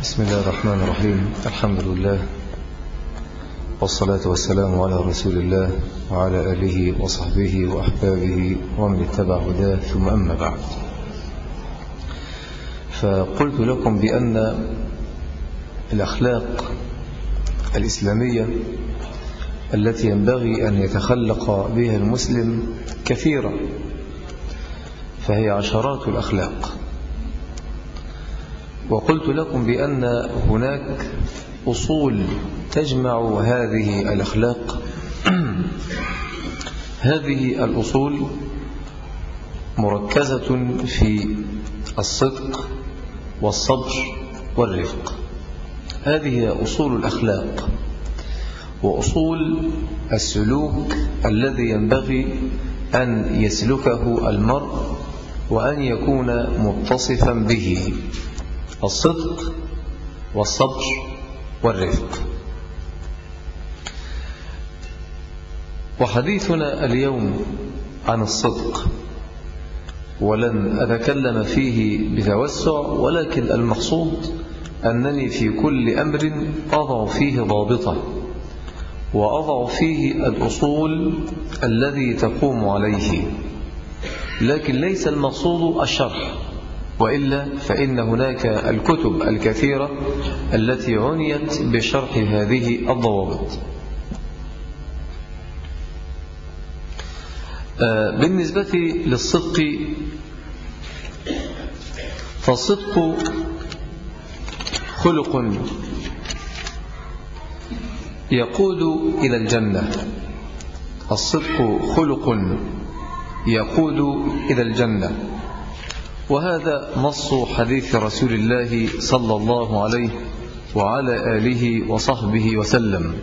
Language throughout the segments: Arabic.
بسم الله الرحمن الرحيم. الحمد لله والصلاة والسلام على رسول الله وعلى آله وصحبه وأحبابه ومن اتبع هداه، ثم أما بعد. فقلت لكم بأن الأخلاق الإسلامية التي ينبغي أن يتخلق بها المسلم كثيرة، فهي عشرات الأخلاق. وقلت لكم بأن هناك أصول تجمع هذه الأخلاق. هذه الأصول مركزة في الصدق والصبر والرفق. هذه أصول الأخلاق وأصول السلوك الذي ينبغي أن يسلكه المرء وأن يكون متصفا به: الصدق والصبر والرفق. وحديثنا اليوم عن الصدق، ولن أتكلم فيه بتوسع، ولكن المقصود أنني في كل أمر أضع فيه ضابطة وأضع فيه الأصول الذي تقوم عليه، لكن ليس المقصود الشرح، وإلا فإن هناك الكتب الكثيرة التي عنيت بشرح هذه الضوابط. بالنسبة للصدق، فالصدق خلق يقود إلى الجنة. الصدق خلق يقود إلى الجنة، وهذا نص حديث رسول الله صلى الله عليه وعلى آله وصحبه وسلم.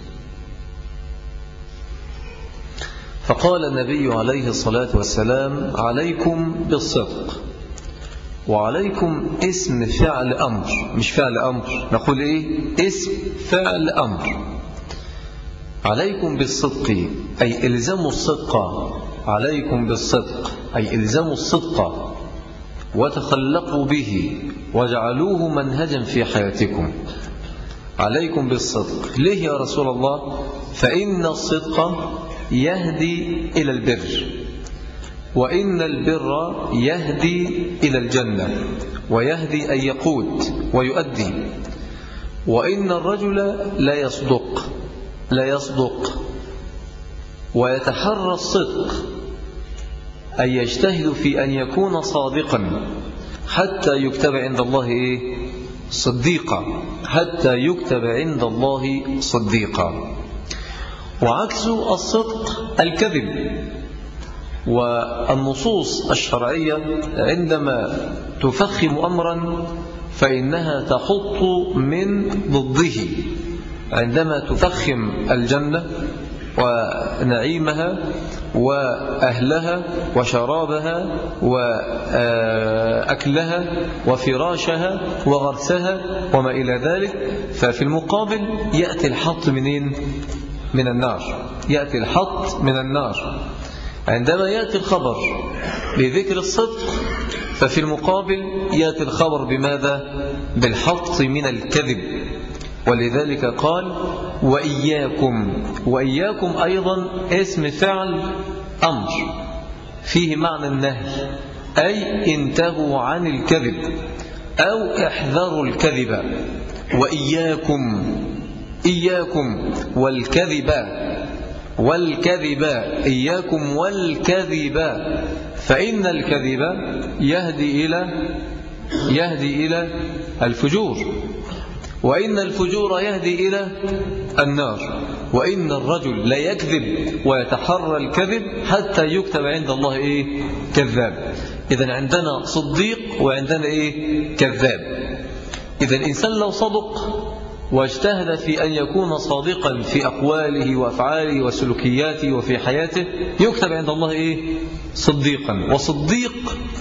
فقال النبي عليه الصلاة والسلام: عليكم بالصدق. وعليكم اسم فعل أمر، مش فعل أمر، نقول إيه؟ اسم فعل أمر. عليكم بالصدق أي إلزموا الصدق. عليكم بالصدق أي إلزموا الصدق وتخلقوا به وجعلوه منهجا في حياتكم. عليكم بالصدق. ليه يا رسول الله؟ فإن الصدق يهدي إلى البر، وإن البر يهدي إلى الجنة، ويهدي أن يقود ويؤدي. وإن الرجل لا يصدق ويتحرى الصدق، أي يجتهد في أن يكون صادقا حتى يكتب عند الله صديقا، حتى يكتب عند الله صديقا. وعكس الصدق الكذب. والنصوص الشرعية عندما تفخم أمرا فإنها تحط من ضده. عندما تفخم الجنة ونعيمها وأهلها وشرابها وأكلها وفراشها وغرسها وما إلى ذلك، ففي المقابل يأتي الحط منين؟ من النار. يأتي الحط من النار. عندما يأتي الخبر بذكر الصدق، ففي المقابل يأتي الخبر بماذا؟ بالحط من الكذب. ولذلك قال: وإياكم. وإياكم أيضا اسم فعل أمر فيه معنى النهي، أي انتهوا عن الكذب أو احذروا الكذب. وإياكم، إياكم والكذب، والكذب، إياكم والكذب، فإن الكذب يهدي إلى الفجور، وإن الفجور يهدي إلى النار. وإن الرجل لا يكذب ويتحرى الكذب حتى يكتب عند الله كذاب. إذن عندنا صديق وعندنا كذاب. إذن الإنسان لو صدق واجتهد في أن يكون صادقا في أقواله وأفعاله وسلوكياته وفي حياته، يكتب عند الله صديقا. وصديق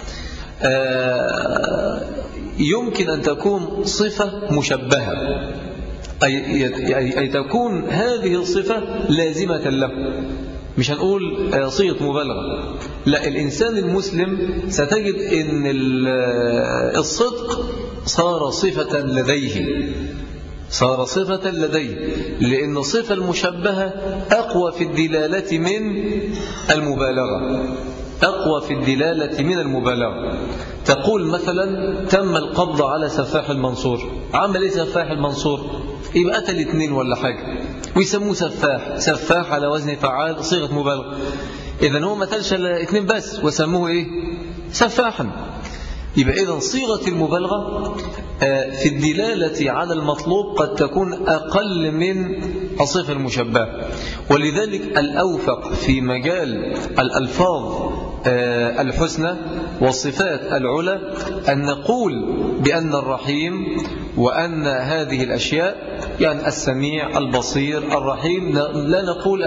يمكن أن تكون صفة مشبهة، أي تكون هذه الصفة لازمة له، مش هنقول صيغة مبالغة. لا، الإنسان المسلم ستجد أن الصدق صار صفة لديه، صار صفة لديه، لأن الصفة المشبهة أقوى في الدلالة من المبالغة، أقوى في الدلالة من المبالغة. تقول مثلا تم القبض على سفاح المنصور، عمل إيه سفاح المنصور؟ يبقى قتل 2 ولا حاجة ويسموه سفاح، سفاح على وزن فعال صيغة مبالغة. إذن هو ما قتلش 2 بس وسموه إيه؟ سفاحا. يبقى إذن صيغة المبالغة في الدلالة على المطلوب قد تكون أقل من الصفة المشبهة، ولذلك الأوفق في مجال الألفاظ الحسنى والصفات العلى أن نقول بأن الرحيم وأن هذه الأشياء يعني السميع البصير الرحيم، لا نقول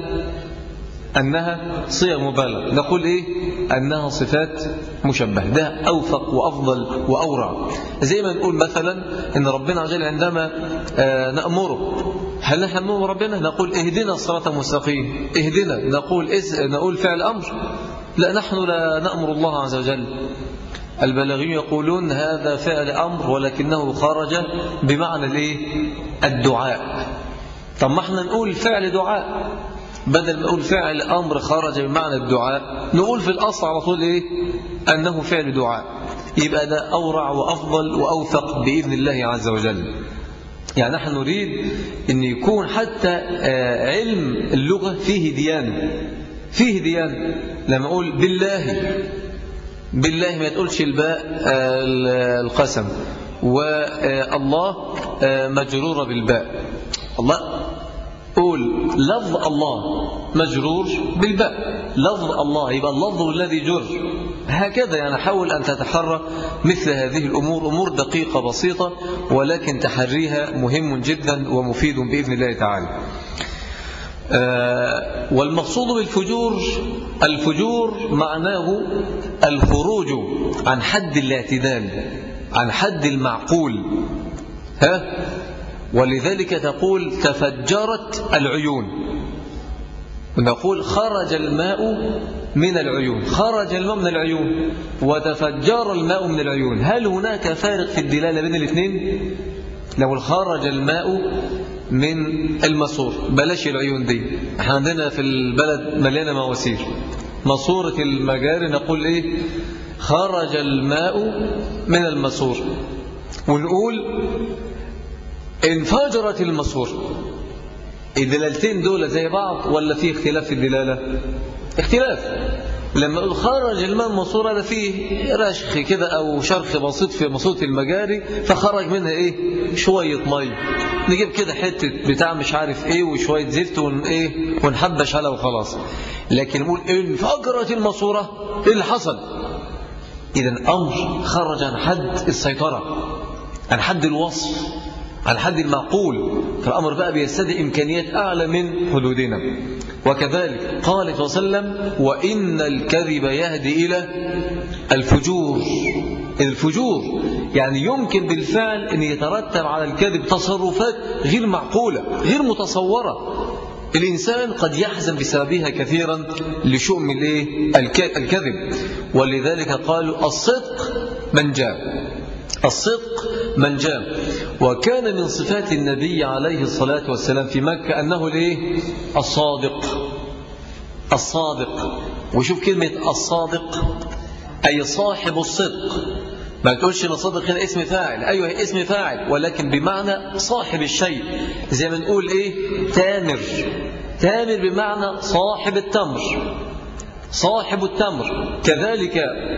أنها صيغ مبالغة، نقول إيه؟ أنها صفات مشبهة. ده أوفق وأفضل وأورع. زي ما نقول مثلا إن ربنا عز وجل عندما نأمره، هل نحن نأمر ربنا نقول اهدنا الصراط المستقيم، اهدنا، نقول فعل أمر؟ لا، نحن لا نأمر الله عز وجل. البلاغيون يقولون هذا فعل أمر ولكنه خرج بمعنى الإيه؟ الدعاء. طب ما احنا نقول فعل دعاء، بدل ما نقول فعل أمر خرج بمعنى الدعاء نقول في الأصل على طول إيه؟ أنه فعل دعاء. يبقى ده أورع وأفضل وأوثق بإذن الله عز وجل. يعني نحن نريد أن يكون حتى علم اللغة فيه ديانة، فيه ديانة. لما أقول بالله ما تقولش الباء القسم، والله مجرورة بالباء. الله قول لفظ الله مجرور بالباء، لفظ الله يبقى اللفظ الذي جر. هكذا يعني حاول أن تتحرى مثل هذه الأمور، أمور دقيقة بسيطة ولكن تحريها مهم جدا ومفيد بإذن الله تعالى. والمقصود بالفجور، الفجور معناه الخروج عن حد الاعتدال، عن حد المعقول. ولذلك تقول تفجرت العيون، ونقول خرج الماء من العيون، خرج الماء من العيون وتفجر الماء من العيون. هل هناك فارق في الدلالة بين الاثنين؟ لو خرج الماء من الماسور، بلاش العيون دي، احنا عندنا في البلد مليانة مواسير، ماسورة المجاري نقول ايه؟ خرج الماء من الماسور. ونقول انفجرت الماسور. الدلالتين دول زي بعض ولا فيه اختلاف في الدلالة؟ اختلاف. لما نقول خرج الماء من الماسورة ده فيه رشخ كده أو شرخ بسيط في ماسورة المجاري فخرج منها ايه؟ شوية مية، نجيب كده حتة بتاع مش عارف ايه وشوية زفت ونحبش عليها وخلاص. لكن نقول انفجرت الماسورة، ايه اللي حصل؟ إذن أمر خرج عن حد السيطرة، عن حد الوصف، عن حد المعقول، فالأمر بقى بيستدعي إمكانيات أعلى من حدودنا. وكذلك قال صلى الله عليه وسلم وإن الكذب يهدي إلى الفجور. الفجور يعني يمكن بالفعل أن يترتب على الكذب تصرفات غير معقولة غير متصورة، الإنسان قد يحزن بسببها كثيرا لشؤم الكذب. ولذلك قالوا الصدق من جاء، الصدق من جاء. وكان من صفات النبي عليه الصلاة والسلام في مكة أنه الصادق، الصادق. وشوف كلمة الصادق أي صاحب الصدق، ما تقولش ان صادق هنا اسم فاعل، ايوه اسم فاعل ولكن بمعنى صاحب الشيء. زي ما نقول ايه؟ تامر، تامر بمعنى صاحب التمر، صاحب التمر. كذلك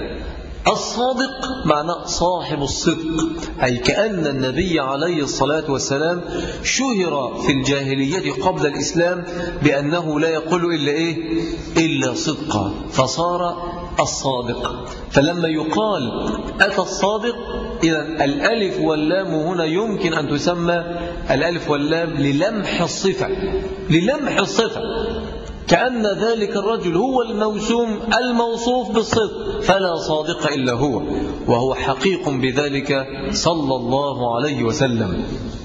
الصادق معنى صاحب الصدق، أي كأن النبي عليه الصلاة والسلام شهر في الجاهلية قبل الإسلام بأنه لا يقول إلا صدقا، فصار الصادق. فلما يقال أتى الصادق، إذن الألف واللام هنا يمكن أن تسمى الألف واللام للمح الصفة، للمح الصفة، كأن ذلك الرجل هو الموسوم الموصوف بالصدق، فلا صادق إلا هو، وهو حقيق بذلك صلى الله عليه وسلم.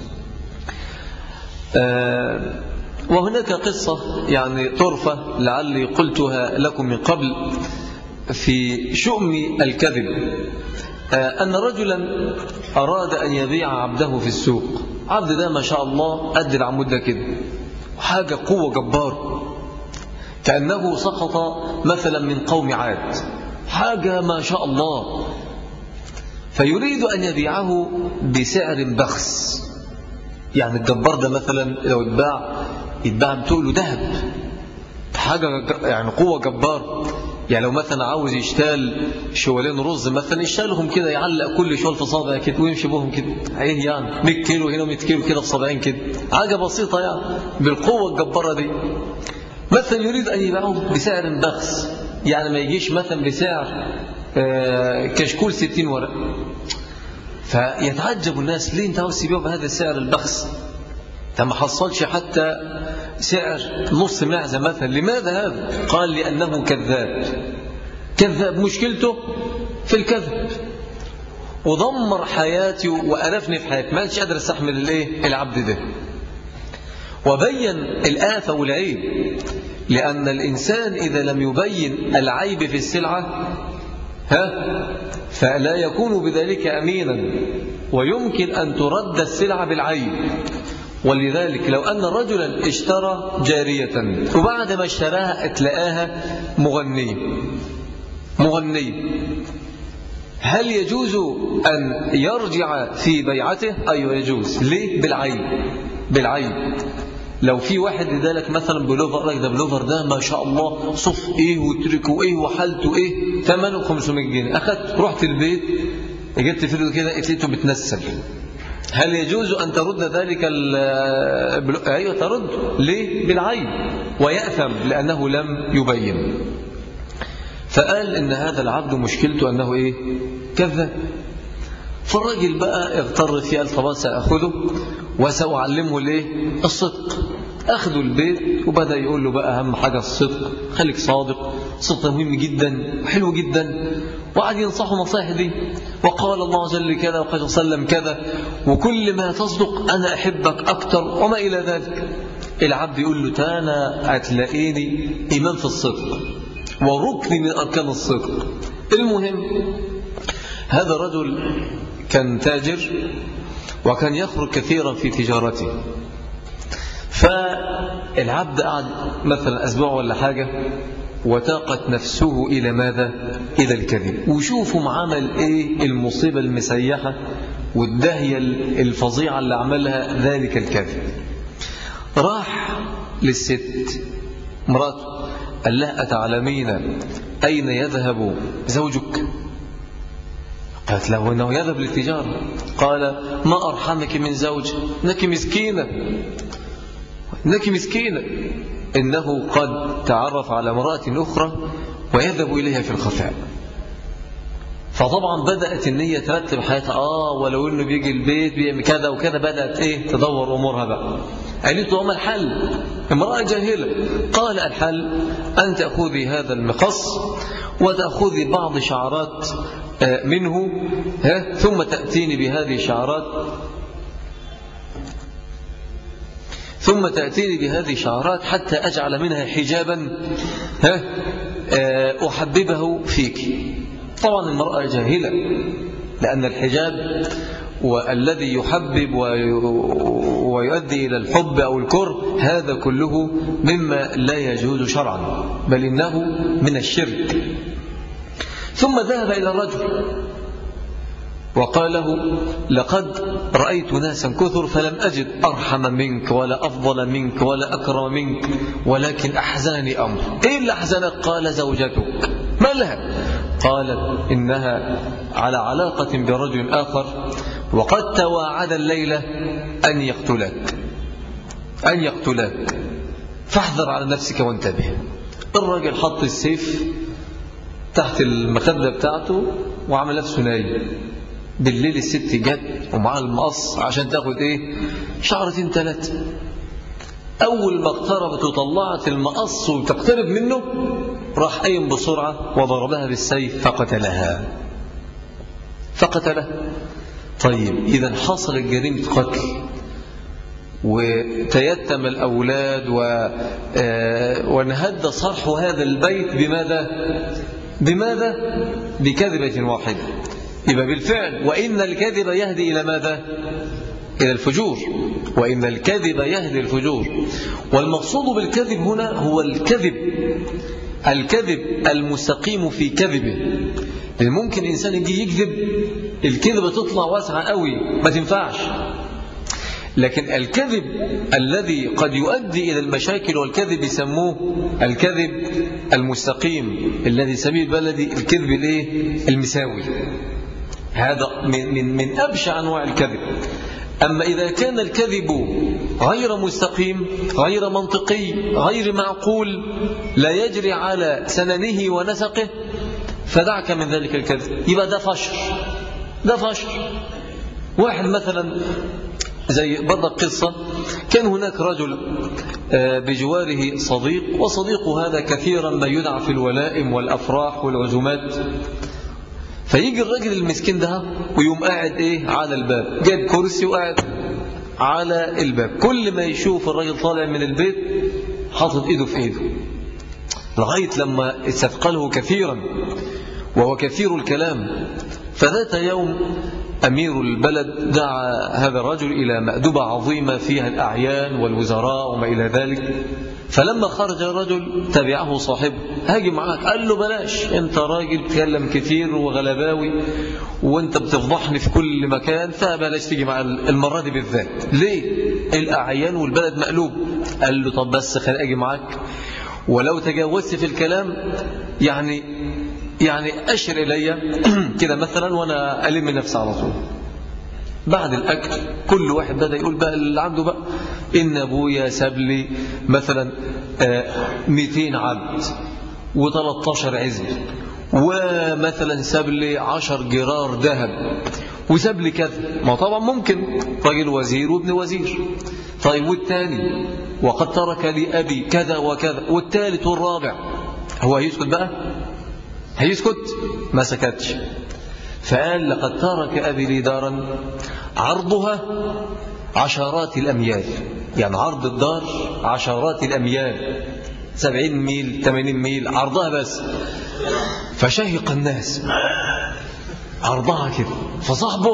وهناك قصة يعني طرفة لعلي قلتها لكم من قبل في شؤم الكذب. أن رجلا أراد أن يبيع عبده في السوق. عبد ده ما شاء الله قد العمود ده كده، حاجة قوة جبار، كأنه سقط مثلا من قوم عاد، حاجة ما شاء الله. فيريد أن يبيعه بسعر بخس. يعني الجبار ده مثلا لو يتباع بتقله ذهب، حاجة يعني قوة جبار. يعني لو مثلا عاوز يشتال شوالين رز مثلا، يشتالهم كده، يعلق كل شوال في صابع كده ويمشي بهم كده، ايه يعني 100 كيلو هنا 100 كيلو كده في صابعين كده، حاجة بسيطة يعني بالقوة الجبارة دي. مثلا يريد أن يبيعه بسعر بخس، يعني ما يجيش مثلا بسعر كشكول 60 ورق. فيتعجب الناس، ليه انت عاوز تبيعه بهذا السعر البخس؟ انت ما حصلش حتى سعر نص معزة مثلا. لماذا هذا؟ قال لأنه كذاب. كذاب، مشكلته في الكذب، ودمر حياتي وألفني في حياتي، ما كنتش قادر استحمل العبد ده. وبين الآفة والعيب، لأن الإنسان إذا لم يبين العيب في السلعة فلا يكون بذلك أمينا، ويمكن أن ترد السلعة بالعيب. ولذلك لو أن رجلا اشترى جارية وبعد ما اشتراها اتلقاها مغنية، هل يجوز أن يرجع في بيعته؟ أيوة يجوز. ليه؟ بالعيب. لو في واحد ادالك مثلا بلوفر، لك ده بلوفر ده ما شاء الله صف ايه وتركه ايه وحالته ايه، ثمنه 500 جنيه، اخذت رحت البيت جبت فيه كده لقيته بتنسل، هل يجوز أن ترد ذلك أيوة ترد. ليه؟ بالعيب، ويأثم لأنه لم يبين. فقال إن هذا العبد مشكلته أنه كذب. فالراجل بقى اغتر فيه، قال خلاص سأخذه وسأعلمه الصدق. أخذه البيت وبدأ يقول له بقى أهم حاجة الصدق، خليك صادق، الصدق مهم جدا وحلو جدا، وقعد ينصحه نصائح دي، وقال الله جل كذا وقال وسلم كذا، وكل ما تصدق أنا أحبك أكتر وما إلى ذلك. العبد يقول له تانا هتلاقيني إيمان في الصدق وركن من أركان الصدق. المهم هذا رجل كان تاجر وكان يخرج كثيرا في تجارته، فالعبد قعد مثلا أسبوع ولا حاجة وتاقت نفسه إلى ماذا؟ إلى الكذب. وشوفوا عمل المصيبة المسيحة والدهية الفظيعة اللي عملها ذلك الكذب. راح للست مراته قال لها أتعلمين أين يذهب زوجك؟ قالت له إنه يذهب للتجارة. قال ما أرحمك من زوج، إنك مسكينة، إنه قد تعرف على امرأة أخرى ويذهب إليها في الخفاء. فطبعا بدأت النية ترتب حياتها، ولو إنه بيجي البيت بيعمل كذا وكذا، بدأت تدور أمورها بقى. قالت له ما الحل؟ امرأة جاهلة. قال الحل أن تأخذي هذا المقص وتأخذي بعض شعرات منه، ثم تأتيني بهذه الشعرات حتى أجعل منها حجابا أحببه فيك. طبعا المرأة جاهلة، لأن الحجاب والذي يحبب ويؤدي إلى الحب أو الكره هذا كله مما لا يجوز شرعا، بل إنه من الشرك. ثم ذهب إلى الرجل وقال له لقد رأيت ناسا كثر فلم أجد أرحم منك ولا أفضل منك ولا أكرم منك، ولكن أحزاني أمر. إيه اللي أحزنك؟ قال زوجتك. ما لها؟ قالت إنها على علاقة برجل آخر وقد تواعد الليلة أن يقتلك فاحذر على نفسك وانتبه. الراجل حط السيف تحت المخدة بتاعته وعمل نفسه نايم. بالليل الست جت ومعها المقص عشان تاخد شعرتين 3. أول ما اقتربت وطلعت المقص وتقترب منه راح قايم بسرعة وضربها بالسيف فقتلها. طيب إذا حصلت جريمة قتل وتيتم الأولاد وانهد صرح هذا البيت بماذا؟ بكذبة واحدة. يبقى بالفعل وإن الكذب يهدي إلى ماذا؟ إلى الفجور. وإن الكذب يهدي الفجور. والمقصود بالكذب هنا هو الكذب المستقيم في كذبه. لأن ممكن إنسان يجي يكذب الكذبة تطلع واسعة قوي ما تنفعش. لكن الكذب الذي قد يؤدي إلى المشاكل والكذب يسموه الكذب المستقيم، الذي سميه البلدي الكذب المساوي. هذا من أبشع أنواع الكذب. أما إذا كان الكذب غير مستقيم، غير منطقي، غير معقول، لا يجري على سننه ونسقه، فدعك من ذلك الكذب. يبقى ده فشر. واحد مثلا زي برضه قصة، كان هناك رجل بجواره صديق، وصديقه هذا كثيرا ما يدعى في الولائم والأفراح والعزومات. فيجي الرجل المسكين ده ويقوم قاعد على الباب، جايب كرسي وقاعد على الباب. كل ما يشوف الرجل طالع من البيت حاطط ايده في ايده، لغاية لما استثقله كثيرا وهو كثير الكلام. فذات يوم أمير البلد دعا هذا الرجل إلى مأدبة عظيمة فيها الأعيان والوزراء وما إلى ذلك. فلما خرج الرجل تبعه صاحبه، هاجي معاك. قال له بلاش، أنت راجل بتكلم كتير وغلباوي وأنت بتفضحني في كل مكان، فبلاش تيجي مع المرة دي بالذات. ليه؟ الأعيان والبلد مقلوب. قال له طب بس خلي أجي معاك، ولو تجاوزت في الكلام يعني أشر إلي كده مثلا وأنا ألم نفسي على طول. بعد الأكل كل واحد بدأ يقول بقى اللي عنده بقى، إن أبويا ساب لي مثلا 200 عبد و13 عزم، ومثلا ساب لي 10 جرار ذهب، وساب لي كذا. ما طبعا ممكن راجل وزير وابن وزير. طيب والتاني وقد ترك لي أبي كذا وكذا، والثالث والرابع. هو هيسكت بقى؟ هيسكت؟ ما سكتش. فقال لقد ترك أبي لي دارا عرضها عشرات الأميال، يعني عرض الدار عشرات الأميال، 70 ميل 80 ميل عرضها بس. فشهق الناس، عرضها كده. فصاحبه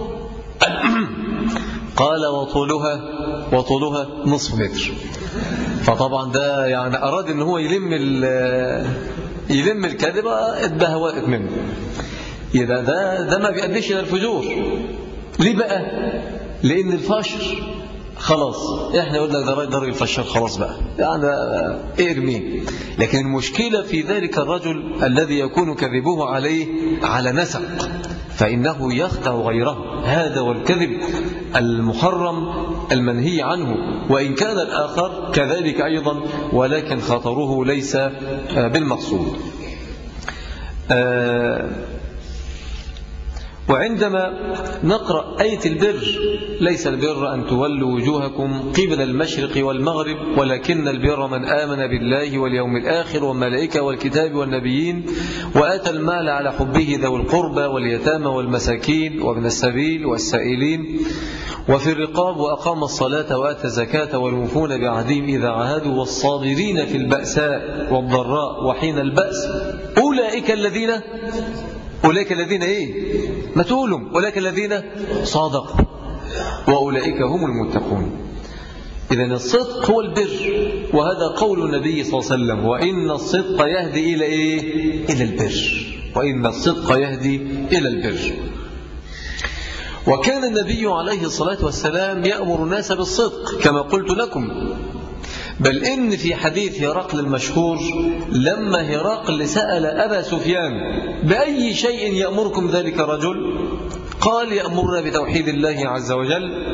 قال وطولها نصف متر. فطبعا ده يعني أراد ان هو يلم الكذبة، اتبهوأت منه. يبقى ده ما بيؤديش الى الفجور. ليه بقى؟ لان الفشر خلاص احنا قلنا ده راجل الفشر خلاص بقى، يعني ارميه. لكن المشكلة في ذلك الرجل الذي يكون كذبه عليه على نسق، فإنه يخدع غيره. هذا والكذب المحرم المنهي عنه، وإن كان الآخر كذلك أيضا، ولكن خطره ليس بالمقصود. وعندما نقرأ آية البر، ليس البر أن تولوا وجوهكم قبل المشرق والمغرب ولكن البر من آمن بالله واليوم الآخر والملائكة والكتاب والنبيين وآتى المال على حبه ذوي القربى واليتامى والمساكين وابن السبيل والسائلين وفي الرقاب وأقام الصلاة وآتى الزكاة والموفون بعهدهم إذا عاهدوا والصابرين في البأساء والضراء وحين البأس أولئك الذين ما تقولهم أولئك الذين صادقوا وأولئك هم المتقون. إذن الصدق هو البر، وهذا قول النبي صلى الله عليه وسلم: وإن الصدق يهدي إلى إلى البر. وإن الصدق يهدي إلى البر. وكان النبي عليه الصلاة والسلام يأمر الناس بالصدق كما قلت لكم، بل إن في حديث هرقل المشهور لما هرقل سأل أبا سفيان: بأي شيء يأمركم ذلك الرجل؟ قال: يأمرنا بتوحيد الله عز وجل،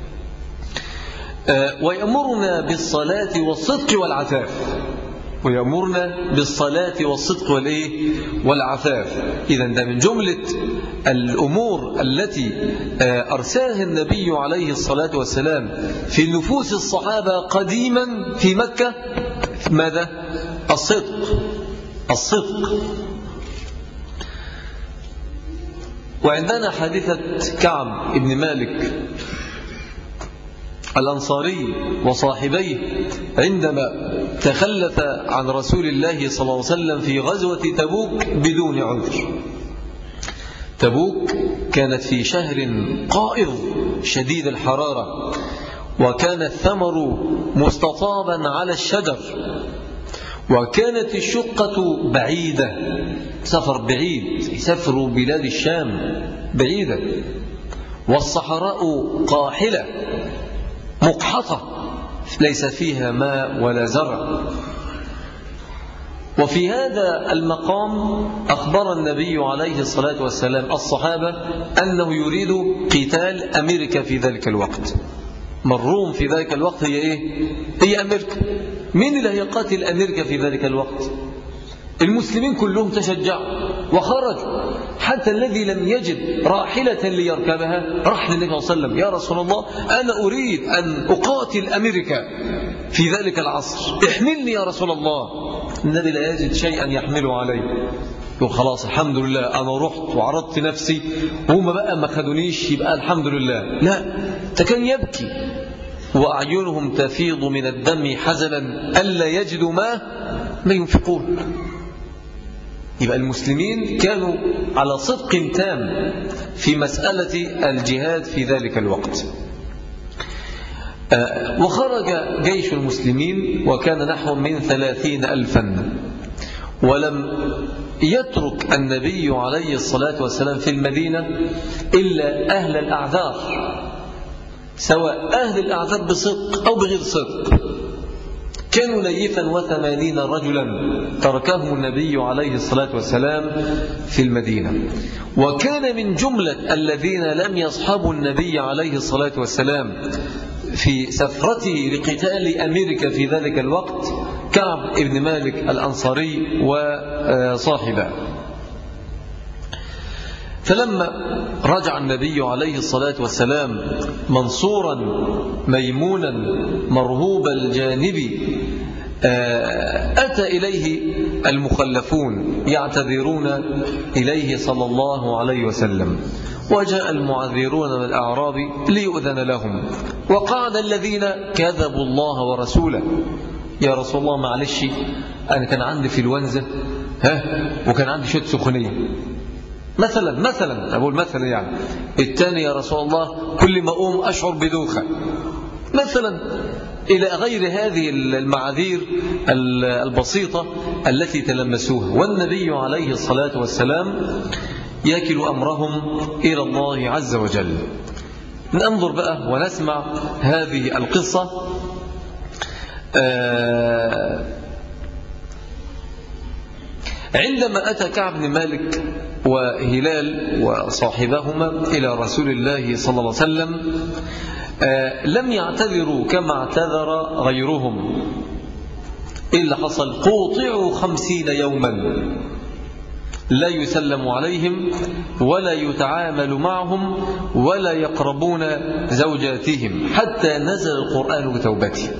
ويأمرنا بالصلاة والصدق والعفاف. ويأمرنا بالصلاة والصدق والعفاف. إذن ده من جملة الأمور التي أرساها النبي عليه الصلاة والسلام في نفوس الصحابة قديما في مكة. ماذا؟ الصدق. وعندنا حادثة كعب بن مالك الأنصاري وصاحبيه عندما تخلف عن رسول الله صلى الله عليه وسلم في غزوة تبوك بدون عذر. تبوك كانت في شهر قائض شديد الحرارة، وكان الثمر مستطابا على الشجر، وكانت الشقة بعيدة، سفر بعيد، سفر بلاد الشام بعيدة، والصحراء قاحلة مقحطة ليس فيها ماء ولا زرع. وفي هذا المقام أخبر النبي عليه الصلاة والسلام الصحابة أنه يريد قتال أمريكا في ذلك الوقت. الروم في ذلك الوقت هي إيه؟ هي أمريكا. مين اللي هيقاتل أمريكا في ذلك الوقت؟ المسلمين كلهم تشجعوا وخرجوا، حتى الذي لم يجد راحلة ليركبها راح للنبي صلى الله عليه وسلم: يا رسول الله، أنا أريد أن أقاتل أمريكا في ذلك العصر، احملني يا رسول الله. النبي لا يجد شيئا يحمله عليه، يقول خلاص الحمد لله، أنا رحت وعرضت نفسي وهم بقى ما خدونيش، يبقى الحمد لله. لا، كان يبكي وأعينهم تفيض من الدم حزنا ألا يجدوا ما ينفقون. يبقى المسلمين كانوا على صدق تام في مسألة الجهاد في ذلك الوقت. وخرج جيش المسلمين وكان نحو من 30,000، ولم يترك النبي عليه الصلاة والسلام في المدينة إلا أهل الأعذار، سواء أهل الأعذار بصدق أو بغير صدق. كانوا ليفا 80 رجلا تركهم النبي عليه الصلاة والسلام في المدينة. وكان من جملة الذين لم يصحبوا النبي عليه الصلاة والسلام في سفرته لقتال أمريكا في ذلك الوقت كعب بن مالك الأنصاري وصاحبه. فلما رجع النبي عليه الصلاة والسلام منصورا ميمونا مرهوب الجانب، أتى إليه المخلفون يعتذرون إليه صلى الله عليه وسلم، وجاء المعذرون من الأعراب ليؤذن لهم، وقعد الذين كذبوا الله ورسوله: يا رسول الله معلش، أنا كان عندي في الونزة وكان عندي شوية سخونية مثلا أقول مثلا، يعني الثاني: يا رسول الله كل ما أقوم أشعر بدوخة مثلا، إلى غير هذه المعاذير البسيطة التي تلمسوها. والنبي عليه الصلاة والسلام يكل أمرهم إلى الله عز وجل. ننظر بقى ونسمع هذه القصة. عندما أتى كعب بن مالك وهلال وصاحبهما إلى رسول الله صلى الله عليه وسلم، لم يعتذروا كما اعتذر غيرهم. إلا حصل: قوطعوا 50 يوما، لا يسلم عليهم ولا يتعامل معهم ولا يقربون زوجاتهم حتى نزل القرآن بتوبته.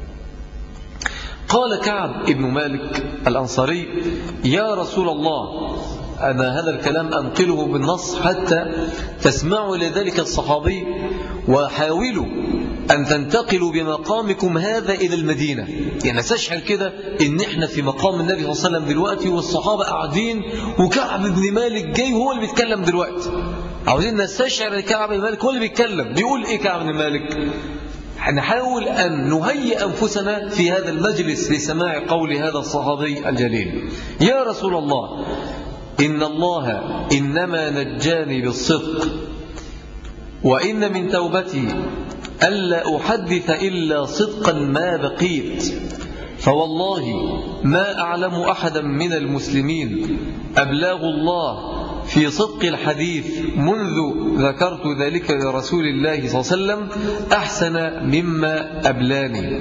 قال كعب بن مالك الأنصاري: يا رسول الله، أنا هذا الكلام أنقله بالنص حتى تسمعوا لذلك الصحابي، وحاولوا أن تنتقلوا بمقامكم هذا إلى المدينة. يعني نستشعر كده إن إحنا في مقام النبي صلى الله عليه وسلم دلوقتي، والصحابة قاعدين وكعب بن مالك جاي وهو اللي بيتكلم دلوقتي. عاوزين نستشعر كعب بن مالك هو اللي بيتكلم، بيقول إيه كعب بن مالك؟ نحاول أن نهيئ أنفسنا في هذا المجلس لسماع قول هذا الصحابي الجليل: يا رسول الله، إن الله إنما نجاني بالصدق، وإن من توبتي ألا أحدث إلا صدقا ما بقيت، فوالله ما أعلم أحدا من المسلمين أبلغ الله في صدق الحديث منذ ذكرت ذلك لرسول الله صلى الله عليه وسلم أحسن مما أبلاني،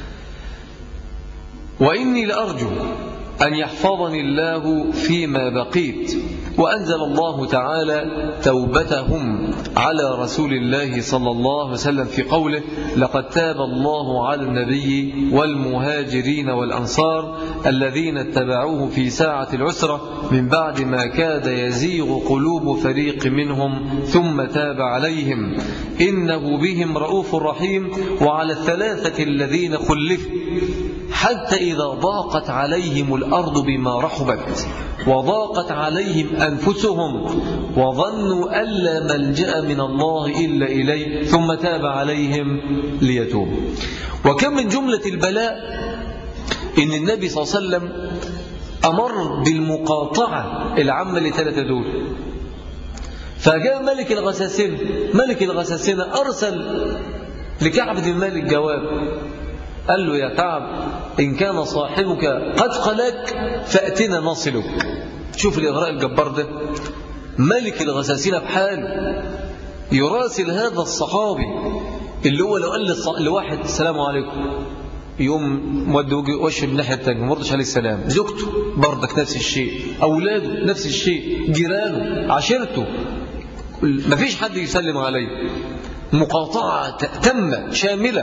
وإني لأرجو أن يحفظني الله فيما بقيت. وأنزل الله تعالى توبتهم على رسول الله صلى الله عليه وسلم في قوله: لقد تاب الله على النبي والمهاجرين والأنصار الذين اتبعوه في ساعة العسرة من بعد ما كاد يزيغ قلوب فريق منهم ثم تاب عليهم إنه بهم رؤوف رحيم. وعلى الثلاثة الذين خلفوا حتى إذا ضاقت عليهم الأرض بما رحبت وضاقت عليهم أنفسهم وظنوا أن لا ملجأ من الله إلا إليه ثم تاب عليهم ليتوبوا. وكم من جملة البلاء إن النبي صلى الله عليه وسلم أمر بالمقاطعة العامة لثلاثة دول. فجاء ملك الغساسنة أرسل لكعب بن مالك جواب، قال له يا كعب إن كان صاحبك قد قلك فأتنا نصلك. شوف الإغراء الجبار ده، ملك الغساسنة بحاله يراسل هذا الصحابي اللي هو لو قال لواحد السلام عليكم يقوم مود وشه الناحية التانية ما رضش عليه السلام، زوجته برضك نفس الشيء، أولاده نفس الشيء، جيرانه، عشيرته، مفيش حد يسلم عليه. مقاطعة تامة شاملة.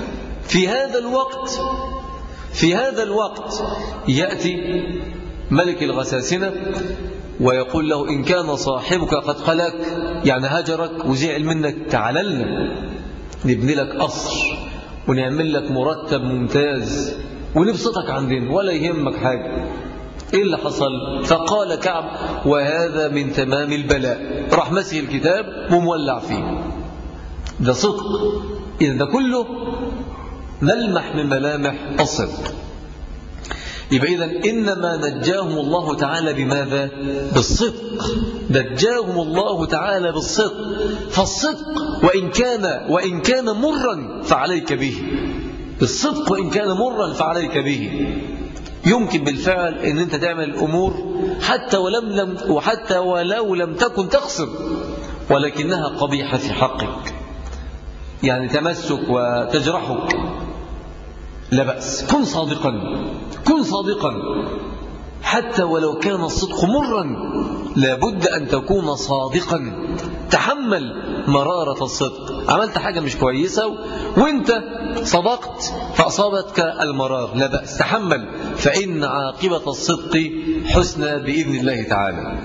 في هذا الوقت يأتي ملك الغساسنة ويقول له إن كان صاحبك قد قلك، يعني هجرك وزعل منك، تعال لنا نبني لك قصر ونعمل لك مرتب ممتاز ونبسطك عندنا ولا يهمك حاجة. إيه اللي حصل؟ فقال كعب وهذا من تمام البلاء، راح مسح الكتاب ومولع فيه. ده صدق. إذا ده كله ملمح من ملامح الصدق. يبقى إذن إنما نجاهم الله تعالى بماذا؟ بالصدق. نجاهم الله تعالى بالصدق. فالصدق وإن كان مرا فعليك به. الصدق وإن كان مرا فعليك به. يمكن بالفعل أن أنت تعمل الأمور حتى ولو لم تكن تقصد، ولكنها قبيحة في حقك، يعني تمسك وتجرحك، لا بأس. كن صادقا حتى ولو كان الصدق مرا، لابد أن تكون صادقا. تحمل مرارة الصدق. عملت حاجة مش كويسة وانت صدقت فأصابتك المرار، لا بأس، تحمل، فإن عاقبة الصدق حسنى بإذن الله تعالى.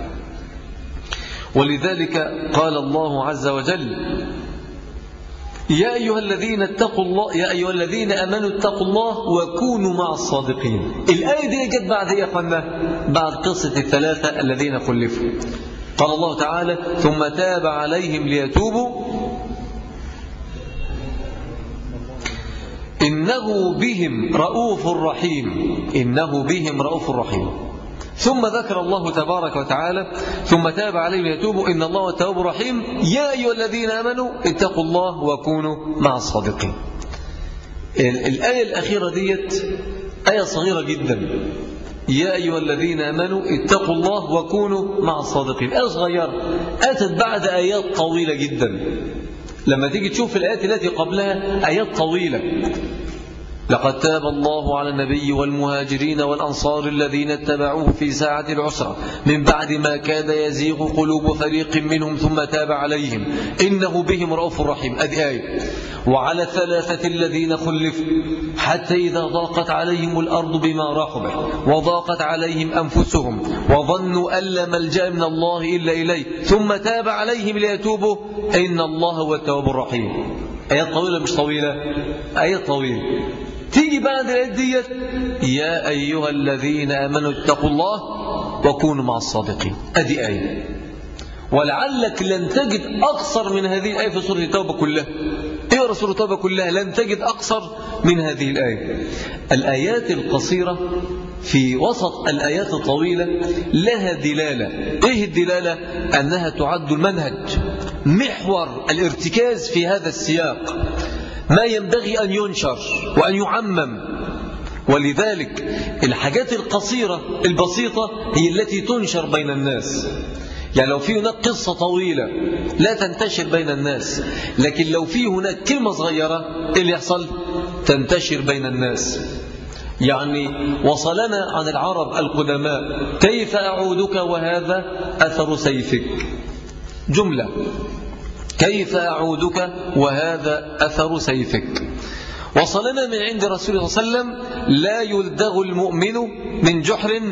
ولذلك قال الله عز وجل يا أيها الذين آمنوا اتقوا الله وكونوا مع الصادقين. الآية دي جت بعد إيه يا أخوانا؟ بعد قصة الثلاثة الذين خلفوا. قال الله تعالى ثم تاب عليهم ليتوبوا إنه بهم رؤوف رحيم. ثم ذكر الله تبارك وتعالى ثم تاب عليهم ليتوبوا إن الله التواب الرحيم يا أيها الذين آمنوا اتقوا الله وكونوا مع الصادقين. الآية الأخيرة ديت آية صغيرة جدا، يا أيها الذين آمنوا اتقوا الله وكونوا مع الصادقين. آية صغيرة أتت بعد آيات طويلة جدا. لما تيجي تشوف الآيات التي قبلها آيات طويلة، لقد تاب الله على النبي والمهاجرين والأنصار الذين اتبعوه في ساعة العسرة من بعد ما كاد يزيغ قلوب فريق منهم ثم تاب عليهم إنه بهم رؤوف رحيم. أدي آية. وعلى الثلاثة الذين خلفوا حتى إذا ضاقت عليهم الأرض بما رحبت وضاقت عليهم أنفسهم وظنوا أن لا ملجأ من الله إلا إليه ثم تاب عليهم ليتوبوا إن الله هو التواب الرحيم. آيات طويلة مش طويلة؟ آيات طويلة. تيجي بعد الآيات ديت يا أيها الذين آمنوا اتقوا الله وكونوا مع الصادقين. أدي آية. ولعلك لن تجد أقصر من هذه الآية في سورة التوبة كلها. اقرأ سورة التوبة كلها لن تجد أقصر من هذه الآية. الآيات القصيرة في وسط الآيات الطويلة لها دلالة. إيه الدلالة؟ أنها تعد المنهج، محور الارتكاز في هذا السياق، ما ينبغي أن ينشر وأن يعمم. ولذلك الحاجات القصيرة البسيطة هي التي تنشر بين الناس. يعني لو في هناك قصة طويلة لا تنتشر بين الناس، لكن لو في هناك كلمة صغيرة اللي يحصل تنتشر بين الناس. يعني وصلنا عن العرب القدماء كيف أعودك وهذا أثر سيفك، جملة كيف أعودك وهذا أثر سيفك. وصلنا من عند رسول الله صلى الله عليه وسلم لا يلدغ المؤمن من جحر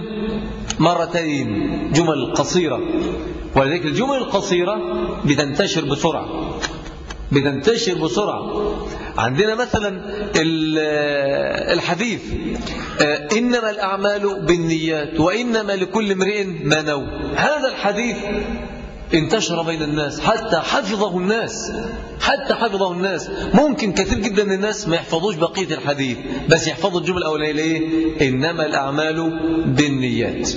مرتين. جمل قصيرة. ولذلك الجمل القصيرة بتنتشر بسرعة. عندنا مثلا الحديث إنما الأعمال بالنيات وإنما لكل امرئ ما نوى. هذا الحديث انتشر بين الناس حتى حفظه الناس. ممكن كثير جدا من الناس ما يحفظوش بقية الحديث، بس يحفظوا الجملة الأولانية ليه؟ إنما الأعمال بالنيات.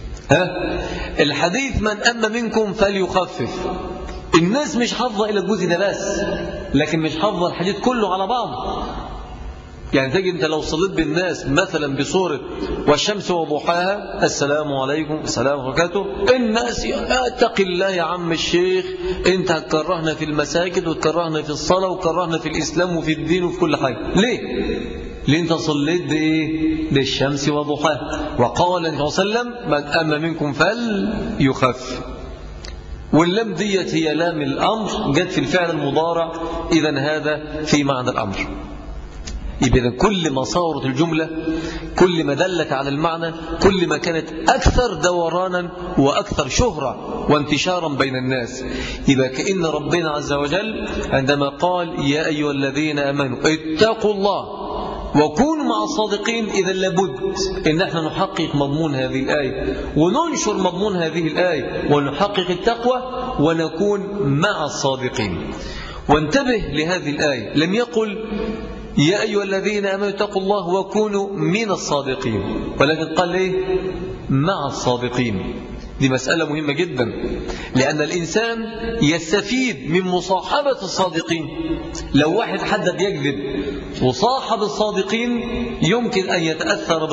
الحديث من أما منكم فليخفف. الناس مش حافظة إلى الجزء ده بس، لكن مش حافظة الحديث كله على بعض. يعني تجي انت لو صليت بالناس مثلا بصورة والشمس وضحاها السلام عليكم السلام وبركاته، الناس اتق الله يا عم الشيخ، انت هتكرهنا في المساجد وتكرهنا في الصلاة وتكرهنا في الإسلام وفي الدين وفي كل حاجة. ليه انت صليت بايه؟ بالشمس وضحاها. وقال النبي صلى الله عليه وسلم من أما منكم فليخفف. واللام ديت هي لام الأمر، جت في الفعل المضارع، إذن هذا في معنى الأمر. يبقى كل ما صارت الجملة، كل ما دلت على المعنى، كل ما كانت أكثر دورانا وأكثر شهرة وانتشارا بين الناس. يبقى كأن ربنا عز وجل عندما قال يا أيها الذين آمنوا اتقوا الله وكونوا مع الصادقين، إذا لابد إن احنا نحقق مضمون هذه الآية وننشر مضمون هذه الآية ونحقق التقوى ونكون مع الصادقين. وانتبه لهذه الآية، لم يقل يا أيها الذين آمنوا اتقوا الله وكونوا من الصادقين، ولكن قال إيه؟ مع الصادقين. دي مسألة مهمة جدا، لأن الإنسان يستفيد من مصاحبة الصادقين. لو واحد حد بيكذب وصاحب الصادقين يمكن أن يتأثر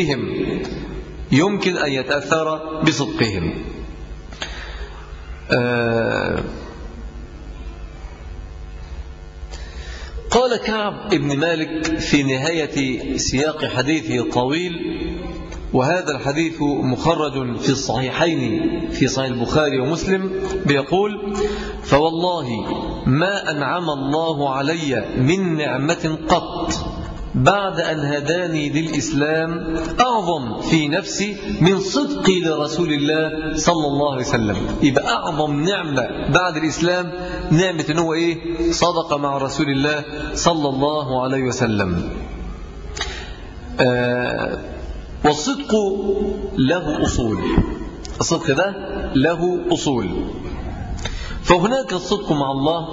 بصدقهم. قال كعب بن مالك في نهاية سياق حديثه الطويل، وهذا الحديث مخرج في الصحيحين في صحيح البخاري ومسلم، بيقول فوالله ما أنعم الله علي من نعمة قط بعد أن هداني للإسلام أعظم في نفسي من صدقي لرسول الله صلى الله عليه وسلم. يبقى أعظم نعمة بعد الإسلام نعمة أنه إيه؟ صدق مع رسول الله صلى الله عليه وسلم. والصدق له أصول، الصدق ده له أصول. فهناك الصدق مع الله،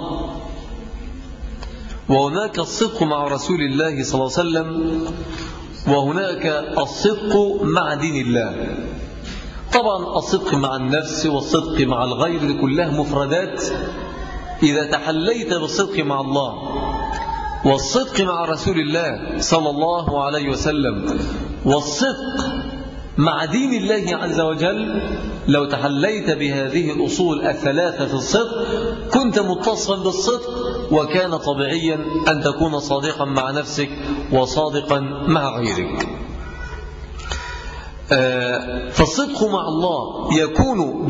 وهناك الصدق مع رسول الله صلى الله عليه وسلم، وهناك الصدق مع دين الله. طبعا الصدق مع النفس والصدق مع الغير دي كلها مفردات. إذا تحليت بالصدق مع الله والصدق مع رسول الله صلى الله عليه وسلم والصدق مع دين الله عز وجل، لو تحليت بهذه الأصول الثلاثة في الصدق كنت متصفا بالصدق، وكان طبيعيا أن تكون صادقا مع نفسك وصادقا مع غيرك. فالصدق مع الله يكون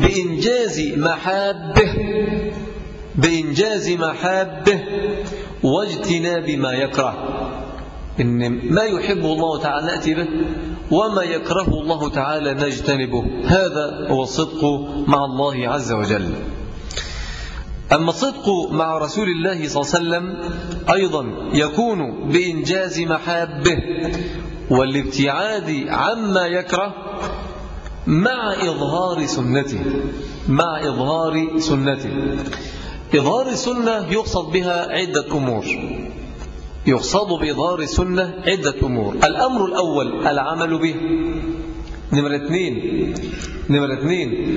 بإنجاز محابه واجتناب ما يكره. إن ما يحبه الله تعالى نأتي به، وما يكرهه الله تعالى نجتنبه. هذا هو الصدق مع الله عز وجل. أما الصدق مع رسول الله صلى الله عليه وسلم أيضا يكون بإنجاز محابه والابتعاد عما يكره مع إظهار سنته. إظهار السنة يقصد بها عدة أمور. يقصد بإظهار السنة عدة أمور. الأمر الأول العمل به. نمرة اثنين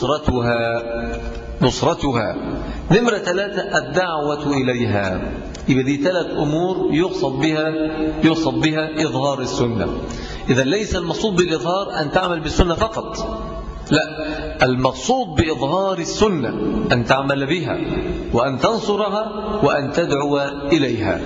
نصرتها. نمرة 3 الدعوة إليها. يبقى دي 3 أمور يقصد بها إظهار السنة. إذا ليس المقصود بالإظهار أن تعمل بالسنة فقط، لا، المقصود بإظهار السنة أن تعمل بها وأن تنصرها وأن تدعو إليها.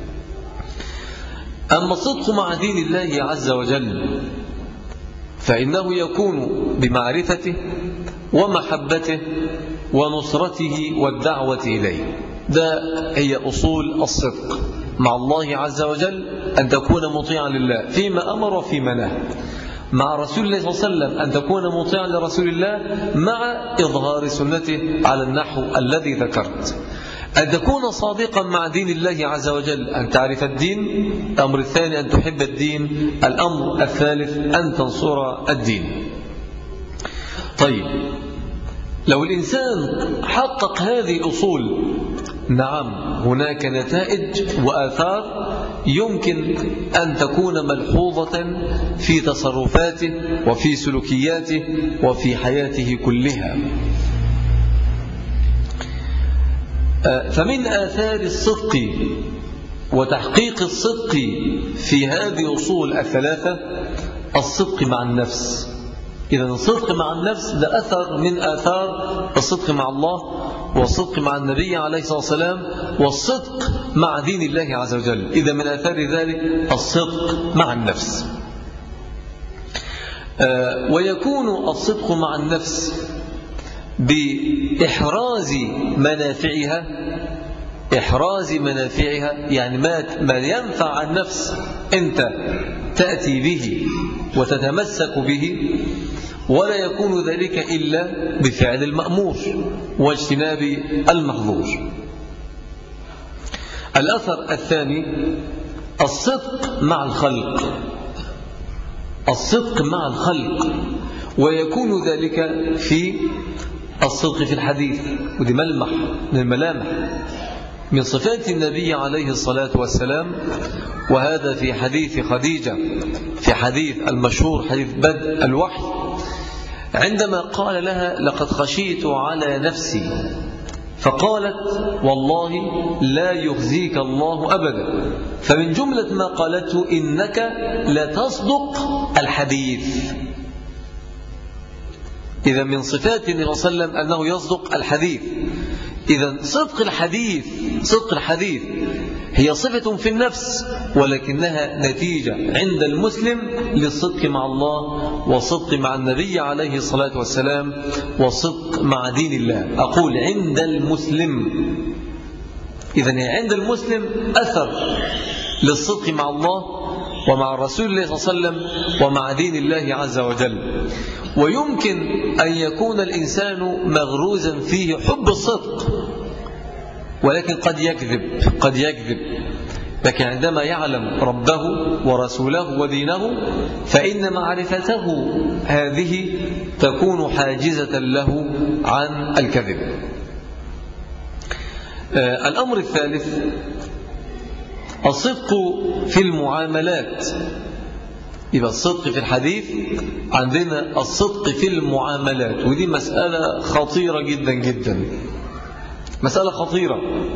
أما الصدق مع دين الله عز وجل فإنه يكون بمعرفته ومحبته ونصرته والدعوة إليه. ده هي أصول الصدق مع الله عز وجل، أن تكون مطيعا لله فيما أمر وفيما نهى. مع رسول الله صلى الله عليه وسلم أن تكون مطيعا لرسول الله مع إظهار سنته على النحو الذي ذكرت. أن تكون صادقا مع دين الله عز وجل، أن تعرف الدين. الأمر الثاني أن تحب الدين. الأمر الثالث أن تنصر الدين. طيب، لو الإنسان حقق هذه الأصول، نعم هناك نتائج وآثار يمكن أن تكون ملحوظة في تصرفاته وفي سلوكياته وفي حياته كلها. فمن آثار الصدق وتحقيق الصدق في هذه الأصول الثلاثة الصدق مع النفس. إذا الصدق مع النفس ده أثر من آثار الصدق مع الله، والصدق مع النبي عليه الصلاة والسلام، والصدق مع دين الله عز وجل. إذا من آثار ذلك الصدق مع النفس. ويكون الصدق مع النفس بإحراز منافعها. إحراز منافعها يعني ما ينفع النفس أنت تأتي به وتتمسك به، ولا يكون ذلك إلا بفعل المأمور واجتناب المحظور. الأثر الثاني الصدق مع الخلق. الصدق مع الخلق، ويكون ذلك في الصدق في الحديث، ودي ملمح من الملامح من صفات النبي عليه الصلاة والسلام. وهذا في حديث خديجة، في حديث المشهور حديث بدء الوحي، عندما قال لها لقد خشيت على نفسي، فقالت والله لا يخزيك الله أبدا. فمن جملة ما قالته إنك لتصدق الحديث. إذا من صفات النبي صلى الله عليه وسلم أنه يصدق الحديث. إذا صدق الحديث هي صفة في النفس، ولكنها نتيجة عند المسلم للصدق مع الله، والصدق مع النبي عليه الصلاة والسلام، والصدق مع دين الله. أقول عند المسلم. إذا عند المسلم أثر للصدق مع الله ومع رسول الله صلى الله عليه وسلم ومع دين الله عز وجل. ويمكن أن يكون الإنسان مغروزا فيه حب الصدق، ولكن قد يكذب. لكن عندما يعلم ربه ورسوله ودينه فإن معرفته هذه تكون حاجزة له عن الكذب. الأمر الثالث الصدق في المعاملات. يبقى الصدق في الحديث، عندنا الصدق في المعاملات، ودي مسألة خطيرة جدا جدا، مسألة خطيرة.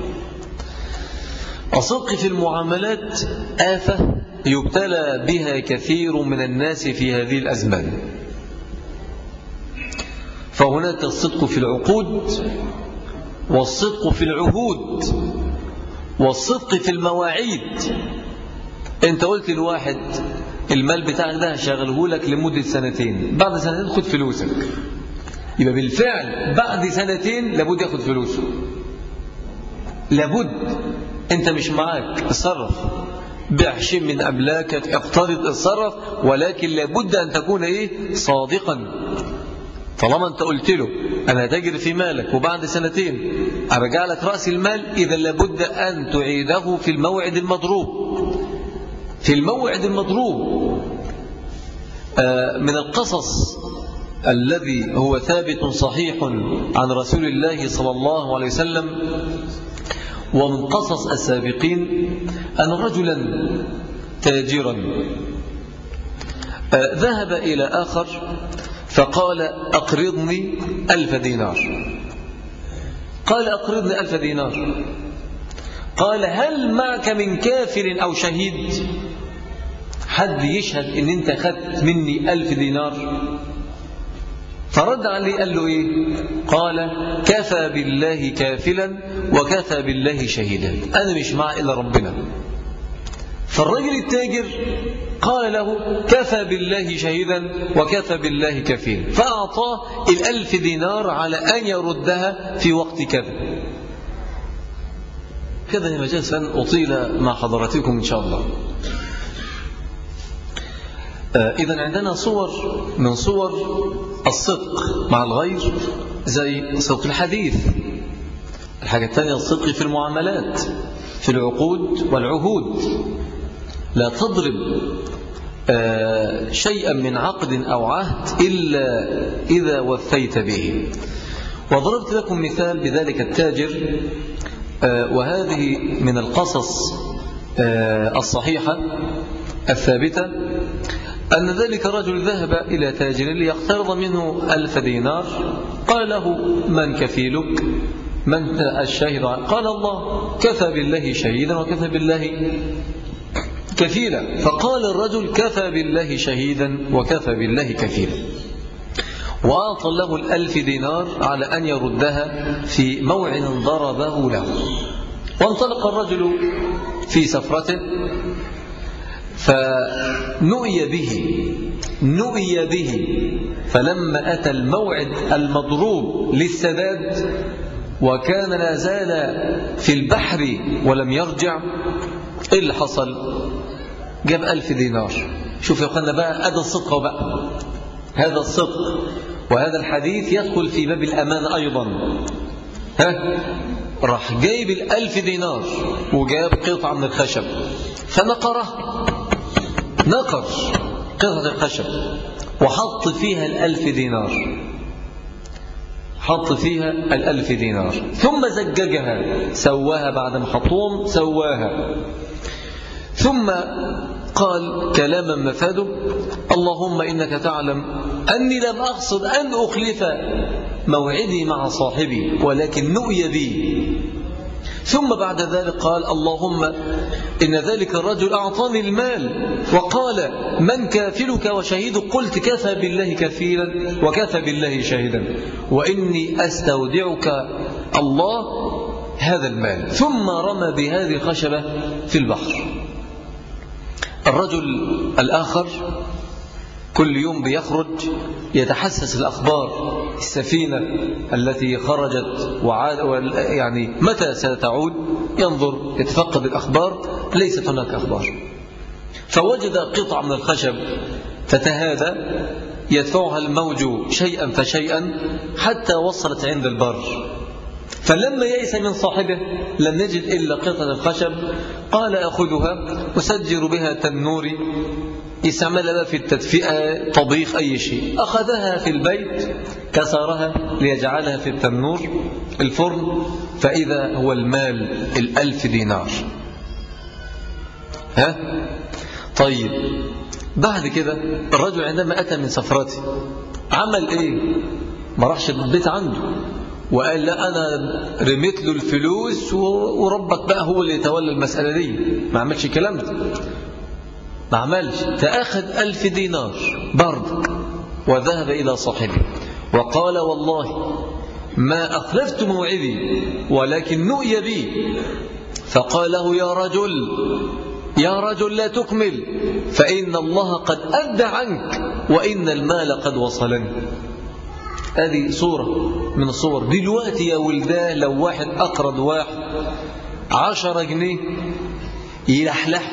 الصدق في المعاملات آفة يبتلى بها كثير من الناس في هذه الأزمان. فهناك الصدق في العقود، والصدق في العهود، والصدق في المواعيد. انت قلت لواحد المال بتاعك ده هشغله لك لمدة 2 بعد 2 خد فلوسك، يبقى بالفعل بعد 2 لابد ياخد فلوسه. لابد، انت مش معاك اتصرف، بيع شيء من أملاكك، اقترض، اتصرف، ولكن لابد أن تكون صادقا. طالما انت قلت له أنا هتجري في مالك وبعد 2 أرجع لك رأس المال، إذا لابد أن تعيده في الموعد المضروب. من القصص الذي هو ثابت صحيح عن رسول الله صلى الله عليه وسلم ومن قصص السابقين أن رجلا تاجرا ذهب إلى آخر فقال أقرضني 1000 دينار. قال أقرضني 1000 دينار. قال هل معك من كافر أو شهيد؟ حد يشهد إن أنت أخذت مني 1000 دينار؟ فرد عليه قال له إيه؟ قال كفى بالله كافلا وكفى بالله شهيدا، أنا مش مع إلا ربنا. فالرجل التاجر قال له كفى بالله شهيدا وكفى بالله كفيلا، فأعطاه 1000 دينار على أن يردها في وقت كذا. كذا مجالس أن أطيل مع حضراتكم إن شاء الله. إذن عندنا صور من صور الصدق مع الغير، زي صدق الحديث، الحاجة الثانية الصدق في المعاملات، في العقود والعهود. لا تضرب شيئا من عقد أو عهد إلا إذا وفيت به. وضربت لكم مثال بذلك التاجر، وهذه من القصص الصحيحة الثابتة، أن ذلك الرجل ذهب إلى تاجر ليقترض منه 1000 دينار. قال له: من كفيلك؟ من الشاهد؟ قال: الله. كفى بالله شهيدا وكفى بالله كفيلا. فقال الرجل: كفى بالله شهيدا وكفى بالله كفيلا. وأعطى له 1000 دينار على أن يردها في موعد ضربه له. وانطلق الرجل في سفرته، فنؤي به فلما أتى الموعد المضروب للسداد وكان لا زال في البحر ولم يرجع، إيه اللي حصل؟ جاب 1000 دينار. شوف يا أخوانا بقى، هذا الصدق بقى، هذا الصدق. وهذا الحديث يدخل في باب الأمانة أيضا. راح جايب 1000 دينار وجاب قطعة من الخشب فنقر قطعة الخشب وحط فيها 1000 دينار، حط فيها 1000 دينار، ثم زججها، سواها بعد ما حطوهم، سواها، ثم قال كلاما مفاده: اللهم إنك تعلم أني لم أقصد أن أخلف موعدي مع صاحبي ولكن نؤي بي. ثم بعد ذلك قال: اللهم إن ذلك الرجل أعطاني المال وقال: من كافلك وشهيدك؟ قلت: كفى بالله كفيلا وكفى بالله شهيدا، وإني أستودعك الله هذا المال. ثم رمى بهذه الخشبة في البحر. الرجل الآخر كل يوم بيخرج يتحسس الأخبار، السفينة التي خرجت يعني متى ستعود، ينظر يتفقد الأخبار، ليست هناك أخبار. فوجد قطعة من الخشب فتهادى يدفعها الموج شيئا فشيئا حتى وصلت عند البر. فلما يئس من صاحبه لم نجد إلا قطعة الخشب، قال: أخذها وسجر بها تنوري، يستعملها بقى في التدفئة، طبيخ، أي شيء. أخذها في البيت كسرها ليجعلها في التنور الفرن، فإذا هو المال 1000 دينار. طيب، بعد كده الرجل عندما أتى من سفرته عمل إيه؟ ما راحش البيت عنده وقال: لا أنا رميت له الفلوس وربك بقى هو اللي يتولى المسألة دي. ما عملش الكلام ده، ما عملش. تأخذ 1000 دينار برضك وذهب إلى صاحبه وقال: والله ما أخلفت موعدي ولكن نؤي بي. فقال له: يا رجل لا تكمل، فإن الله قد أدى عنك وإن المال قد وصلني. هذه صورة من الصور. دلوقتي يا ولدان لو واحد أقرض واحد 10 جنيه يلحلح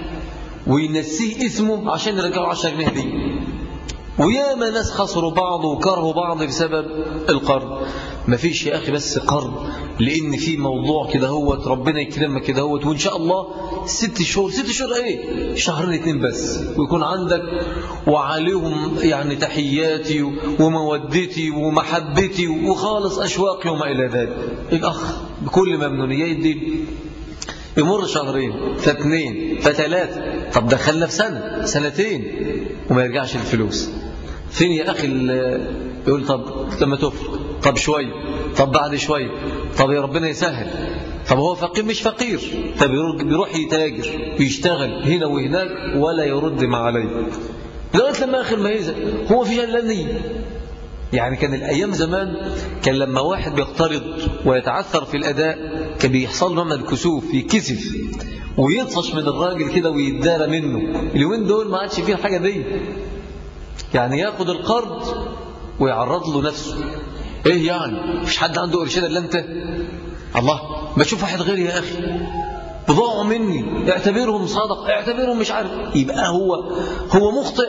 وينسيه اسمه عشان يرجعوا 10 جنيه دي، وياما ناس خسروا بعض وكرهوا بعض بسبب القرض. مفيش يا أخي بس قرض، لأن في موضوع كده هوت، ربنا يكرمك كده هوت، وإن شاء الله 6 شهور إيه، 2 بس، ويكون عندك وعليهم يعني تحياتي ومودتي ومحبتي وخالص أشواقي وما إلى ذلك. الأخ بكل ممنونيات دي يمر 2 2 3، طب دخلنا في 1 2 وما يرجعش الفلوس. فين يا أخي يقول: طب لما تفرق، طب شوي، طب بعد شوي، طب يا ربنا يسهل، طب هو فقير مش فقير، طب بيروح يتاجر بيشتغل هنا وهناك ولا يرد ما عليه لغاية لما آخر ما يزق. هو في جلاني. يعني كان الأيام زمان كان لما واحد بيقترض ويتعثر في الأداء كان بيحصل له من الكسوف، يكسف ويطفش من الراجل كده ويتدارى منه. اليومين دول ما عادش فيه الحاجة دي، يعني ياخد القرض ويعرض له نفسه. ايه يعني مش حد عنده قرشين الا انت؟ الله، ما تشوف واحد غيري يا اخي بضاعوا مني، اعتبرهم صدق، اعتبرهم مش عارف. يبقى هو مخطئ،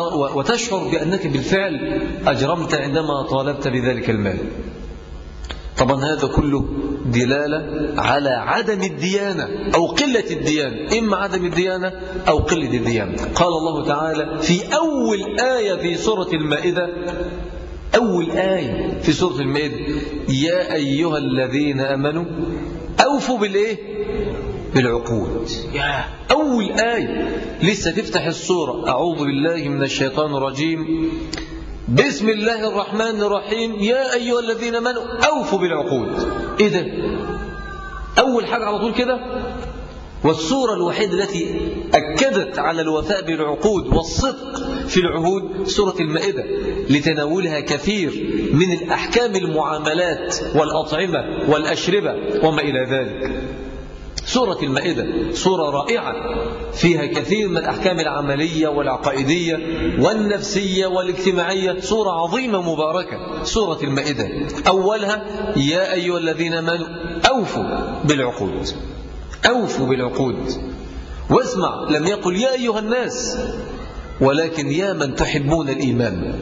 وتشعر بأنك بالفعل أجرمت عندما طالبت بذلك المال. طبعا هذا كله دلالة على عدم الديانة أو قلة الديانة، إما عدم الديانة أو قلة الديانة. قال الله تعالى في أول آية في سورة المائدة، أول آية في سورة المائدة: يا أيها الذين آمنوا أوفوا بالإيه؟ بالعقود. أول آية لسه تفتح السورة: أعوذ بالله من الشيطان الرجيم، بسم الله الرحمن الرحيم، يا أيها الذين آمنوا أوفوا بالعقود. إيه ده؟ أول حاجة على طول كده. والسورة الوحيدة التي أكدت على الوفاء بالعقود والصدق في العهود سورة المائدة، لتناولها كثير من الأحكام المعاملات والأطعمة والأشربة وما إلى ذلك. سورة المائدة سورة رائعة فيها كثير من الأحكام العملية والعقائدية والنفسية والاجتماعية، سورة عظيمة مباركة سورة المائدة. أولها: يا أيها الذين آمنوا أوفوا بالعقود. أوفوا بالعقود. واسمع، لم يقل يا أيها الناس، ولكن يا من تحبون الإيمان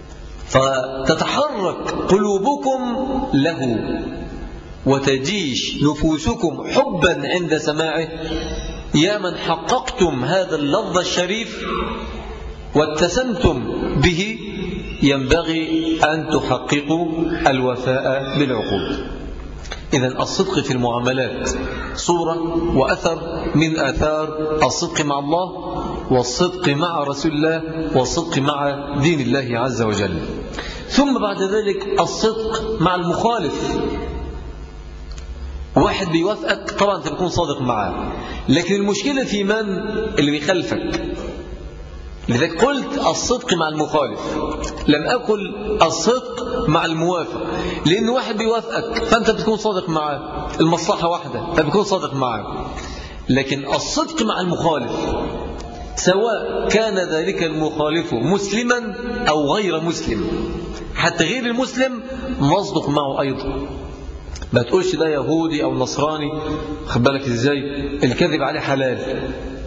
فتتحرك قلوبكم له وتجيش نفوسكم حبا عند سماعه. يا من حققتم هذا اللفظ الشريف واتسمتم به، ينبغي أن تحققوا الوفاء بالعقود. إذن الصدق في المعاملات صورة وأثر من آثار الصدق مع الله والصدق مع رسول الله والصدق مع دين الله عز وجل. ثم بعد ذلك الصدق مع المخالف. واحد بيوافقك طبعا انت بتكون صادق معاه، لكن المشكلة في من اللي بيخالفك. لذلك قلت الصدق مع المخالف، لم أقل الصدق مع الموافق، لأن واحد بيوافقك فأنت بتكون صادق معاه، المصلحة واحدة فبتكون صادق معاه. لكن الصدق مع المخالف سواء كان ذلك المخالف مسلما أو غير مسلم، حتى غير المسلم نصدق معه أيضا. ما تقولش ده يهودي أو نصراني، خد بالك إزاي الكذب عليه حلال،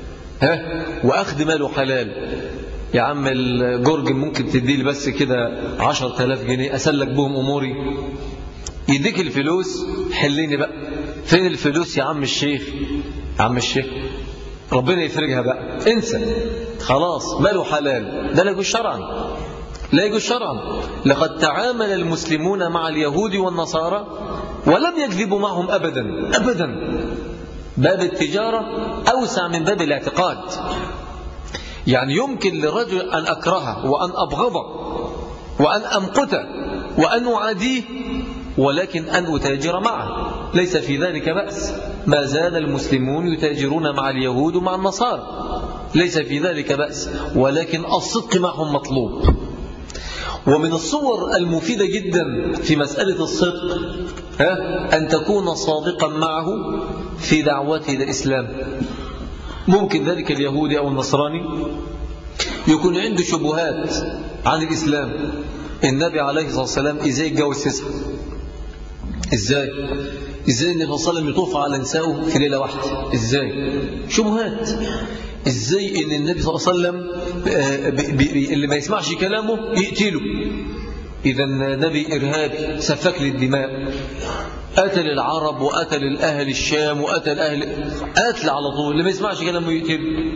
وأخذ ماله حلال. يا عم الجورج ممكن تديلي بس كده 10,000 جنيه أسلك بهم أموري. يديك الفلوس، حليني بقى. فين الفلوس يا عم الشيخ؟ يا عم الشيخ ربنا يفرجها بقى، انسى خلاص، ماله حلال. ده لا يجوز شرعا، لا يجوز شرعا. لقد تعامل المسلمون مع اليهود والنصارى ولم يكذبوا معهم أبدا أبدا. باب التجارة أوسع من باب الاعتقاد. يعني يمكن لرجل أن أكرهه وأن أبغضه وأن أمقته وأن أعاديه، ولكن أن أتاجر معه ليس في ذلك بأس. ما زال المسلمون يتاجرون مع اليهود ومع النصارى، ليس في ذلك بأس، ولكن الصدق معهم مطلوب. ومن الصور المفيدة جدا في مسألة الصدق أن تكون صادقا معه في دعوته إلى الإسلام. ممكن ذلك اليهودي أو النصراني يكون عنده شبهات عن الإسلام. النبي عليه الصلاة والسلام إزاي يتجوز 9؟ إزاي النبي صلى الله عليه وسلم يطوف على نسائه في ليلة واحدة؟ إزاي؟ شبهات. إزاي إن النبي صلى الله عليه وسلم اللي ما يسمعش كلامه يقتله؟ إذا نبي إرهابي سفك للدماء، قتل العرب وقتل أهل الشام وقتل قتل على طول، اللي ما يسمعش كلامه يقتله.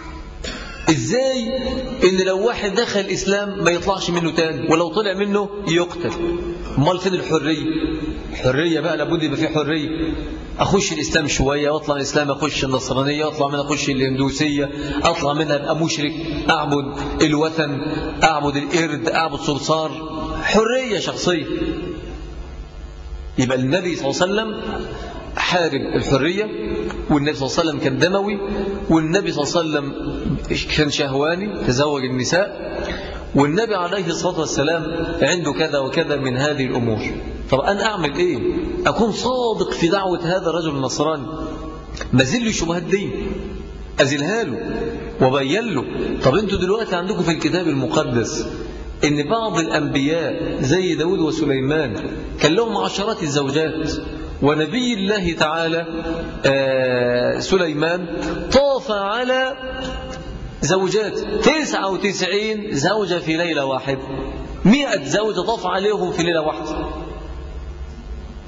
إزاي إن لو واحد دخل الإسلام ما يطلعش منه تاني، ولو طلع منه يقتل؟ امال فين الحرية؟ الحرية بقى لابد يبقى في حرية. أخش الإسلام شوية وأطلع الإسلام، أخش النصرانية أطلع منها، أخش الهندوسية أطلع منها أبقى مشرك، أعبد الوثن، أعبد القرد، أعبد صرصار. حرية شخصية. يبقى النبي صلى الله عليه وسلم حارب الحرية، والنبي صلى الله عليه وسلم كان دموي، والنبي صلى الله عليه وسلم كان شهواني تزوج النساء، والنبي عليه الصلاة والسلام عنده كذا وكذا من هذه الأمور. طب أنا أعمل إيه؟ أكون صادق في دعوة هذا الرجل النصراني، ما زل الشبهات دي أزلها له وبين له. طب أنتوا دلوقتي عندكم في الكتاب المقدس إن بعض الأنبياء زي داود وسليمان كان لهم عشرات الزوجات، ونبي الله تعالى سليمان طاف على زوجات 99 زوجة في ليلة واحدة، 100 زوجة طاف عليهم في ليلة واحدة.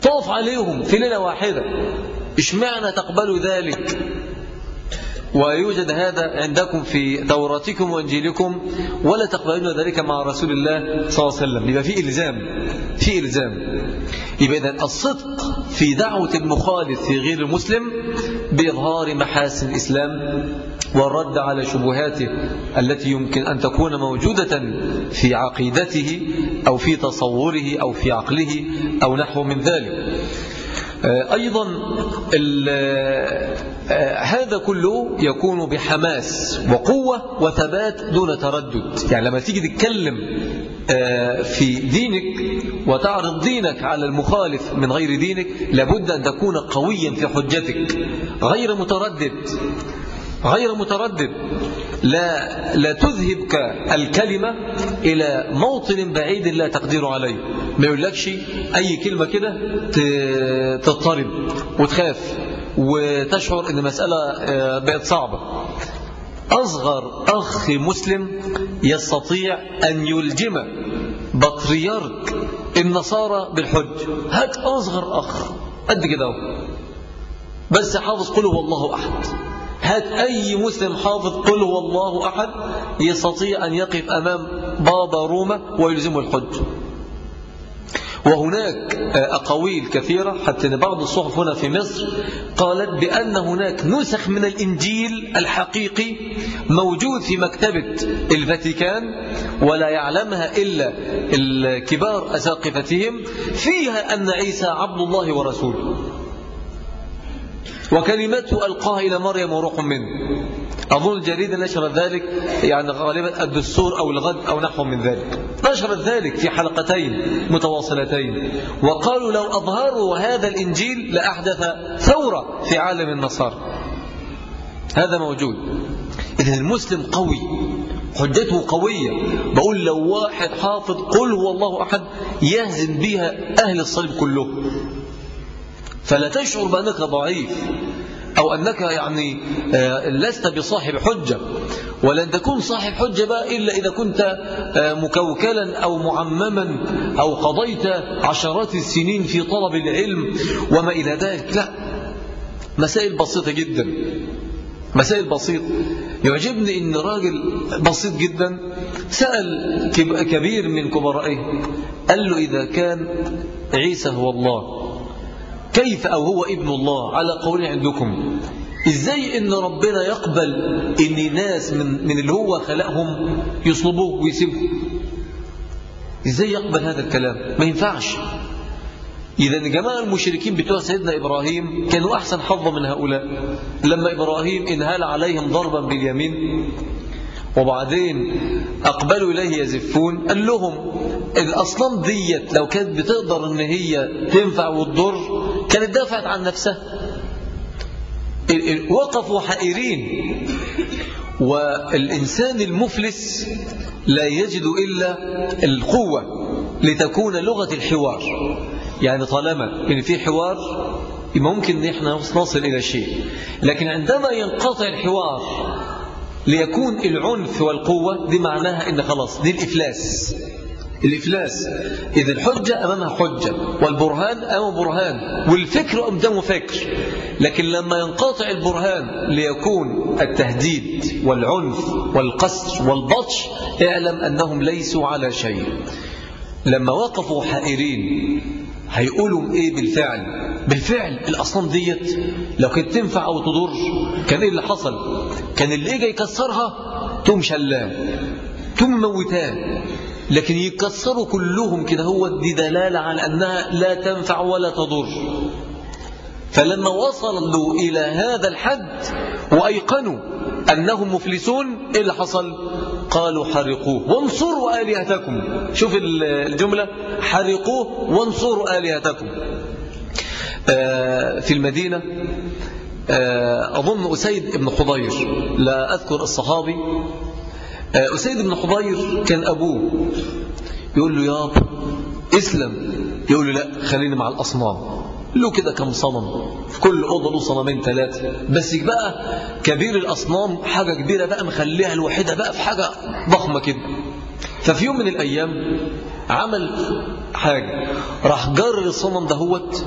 طاف عليهم في ليلة واحدة، اشمعنى تقبلوا ذلك ويوجد هذا عندكم في توراتكم وانجيلكم ولا تقبلون ذلك مع رسول الله صلى الله عليه وسلم؟ يبقى في إلزام. يبقى إذن الصدق في دعوة المخالف في غير المسلم بإظهار محاسن الإسلام والرد على شبهاته التي يمكن أن تكون موجودة في عقيدته أو في تصوره أو في عقله أو نحو من ذلك. أيضا هذا كله يكون بحماس وقوة وثبات دون تردد. يعني لما تيجي تتكلم في دينك وتعرض دينك على المخالف من غير دينك لابد أن تكون قويا في حجتك، غير متردد. لا تذهبك الكلمة إلى موطن بعيد لا تقدر عليه. ما يقولكش أي كلمة كده تضطرب وتخاف وتشعر أن المسألة بقت صعبة. أصغر أخ مسلم يستطيع أن يلجم بطريرك النصارى بالحج. هات أصغر أخ قد كده بس حافظ قل هو الله أحد. هات أي مسلم حافظ قل هو الله أحد يستطيع أن يقف أمام بابا روما ويلزمه الحج. وهناك أقاويل كثيرة، حتى أن بعض الصحف هنا في مصر قالت بأن هناك نسخ من الإنجيل الحقيقي موجود في مكتبة الفاتيكان ولا يعلمها إلا الكبار أساقفتهم، فيها أن عيسى عبد الله ورسوله وكلمته ألقاها إلى مريم وروح منه. أظن الجريدة نشرت ذلك، يعني غالبا الدستور أو الغد أو نحو من ذلك، نشرت ذلك في حلقتين متواصلتين، وقالوا لو أظهروا هذا الإنجيل لأحدث ثورة في عالم النصارى. هذا موجود. إذن المسلم قوي، حجته قوية. بقول لو واحد حافظ قل هو الله أحد يهزم بها أهل الصليب كله، فلا تشعر بأنك ضعيف أو أنك يعني لست بصاحب حجة. ولن تكون صاحب حجة بقى إلا إذا كنت مكوكلا أو معمما أو قضيت عشرات السنين في طلب العلم وما إلى ذلك. لا، مسائل بسيطة جدا، مسائل بسيطة. يعجبني إن راجل بسيط جدا سأل كبير من كبرائه، قال له إذا كان عيسى هو الله كيف أو هو ابن الله على قول عندكم، إزاي إن ربنا يقبل إن ناس من اللي هو خلقهم يصلبوه ويسيبوه؟ إزاي يقبل هذا الكلام؟ ما ينفعش. إذا جماعة المشركين بتوع سيدنا إبراهيم كانوا أحسن حظا من هؤلاء. لما إبراهيم انهال عليهم ضربا باليمين وبعدين أقبلوا إليه يزفون، قال لهم الأصنام ديت لو كانت بتقدر إن هي تنفع وتضر كانت دافعت عن نفسها. وقفوا حائرين. والإنسان المفلس لا يجد إلا القوة لتكون لغة الحوار. يعني طالما إن في حوار ممكن إن إحنا نصل إلى شيء، لكن عندما ينقطع الحوار ليكون العنف والقوة، دي معناها إن خلاص دي الإفلاس. إذا الحجة أمامها حجة والبرهان أمام برهان والفكر قدامه فكر. لكن لما ينقطع البرهان ليكون التهديد والعنف والقسر والبطش، اعلم أنهم ليسوا على شيء. لما وقفوا حائرين هيقولوا إيه بالفعل الأصنام ديت لو كانت تنفع أو تضر كان إيه اللي حصل؟ كان اللي إجا يكسرها تم شلاه تم موتان، لكن يكسروا كلهم كده، هو دي دلالة على أنها لا تنفع ولا تضر. فلما وصلوا إلى هذا الحد وأيقنوا أنهم مفلسون، إيه اللي حصل؟ قالوا حرقوه وانصروا آلهتكم. شوف الجملة، حرقوه وانصروا آلهتكم. في المدينة أظن أسيد بن حضير، لا أذكر الصحابي، أسيد بن حضير كان أبوه يقول له يا أبو اسلم، يقول له لا خليني مع الأصنام. له كده كم صنم، في كل أوضة له صنمين 3، بس بقى كبير الأصنام حاجة كبيرة بقى مخليها الوحيدة بقى في حاجة ضخمة كده. ففي يوم من الأيام عمل حاجة، راح جر الصنم دهوت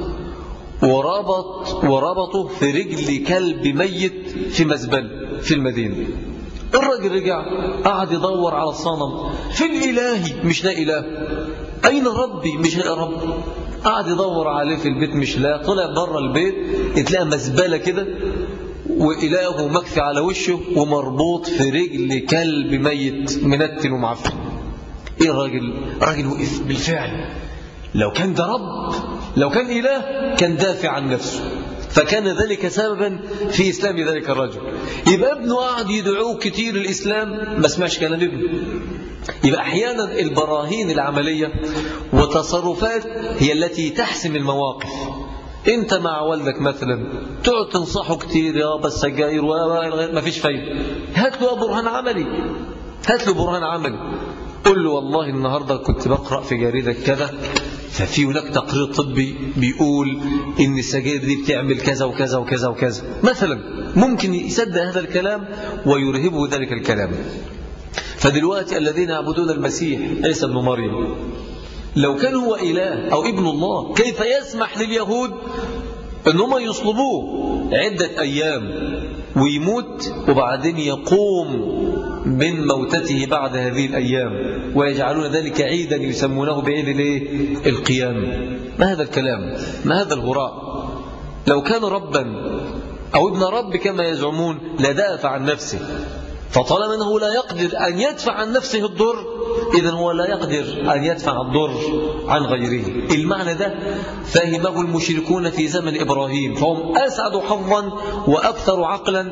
وربطه في رجل كلب ميت في مزبل في المدينة. الراجل رجع قعد يدور على الصنم، فين إلهي؟ مش لاقي إله. أين ربي؟ مش لاقي رب. قعد يدور عليه في البيت مش لاقي. طلع بره البيت اتلاقى مزبلة كده وإلهه مكفي على وشه ومربوط في رجل كلب ميت منتن ومعفن. ايه الراجل وقف بالفعل. لو كان ده رب، لو كان إله، كان دافع عن نفسه، فكان ذلك سببا في إسلام ذلك الرجل. يبقى ابنه قاعد يدعوه كتير الإسلام، ما سمعش كلام ابنه. يبقى أحيانا البراهين العملية وتصرفات هي التي تحسم المواقف. انت مع والدك مثلا تقعد تنصحه كتير، يا بس سجاير ما فيش فايدة، هات له برهان عملي، هات له برهان عملي. قل له والله النهاردة كنت بقرأ في جريدة كذا، ففي هناك تقرير طبي بيقول ان السجاير دي بتعمل كذا وكذا وكذا وكذا مثلا. ممكن يصدق هذا الكلام ويرهبه ذلك الكلام. فدلوقتي الذين يعبدون المسيح عيسى بن مريم، لو كان هو إله أو ابن الله، كيف يسمح لليهود أنهم يصلبوه عدة أيام ويموت وبعدين يقوم من موتته بعد هذه الأيام ويجعلون ذلك عيدا يسمونه بعيد القيام؟ ما هذا الكلام؟ ما هذا الهراء؟ لو كان ربا أو ابن رب كما يزعمون لدافع عن نفسه، فطالما أنه لا يقدر أن يدفع عن نفسه الضر، إذن هو لا يقدر أن يدفع الضر عن غيره. المعنى ده فهمه المشركون في زمن إبراهيم، فهم أسعد حظا وأكثر عقلا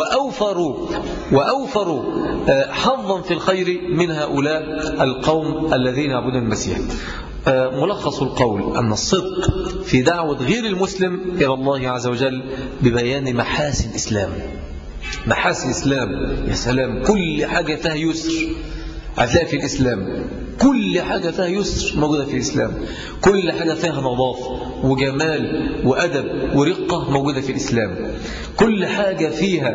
وأوفروا حظا في الخير من هؤلاء القوم الذين يعبدون المسيح. ملخص القول أن الصدق في دعوة غير المسلم إلى الله عز وجل ببيان محاسن الإسلام. محاسن الإسلام، يا سلام، كل حاجة فيها يسر هتلاقي في الإسلام، كل حاجة فيها يسر موجودة في الإسلام، كل حاجة فيها نظافة وجمال وأدب ورقة موجودة في الإسلام، كل حاجة فيها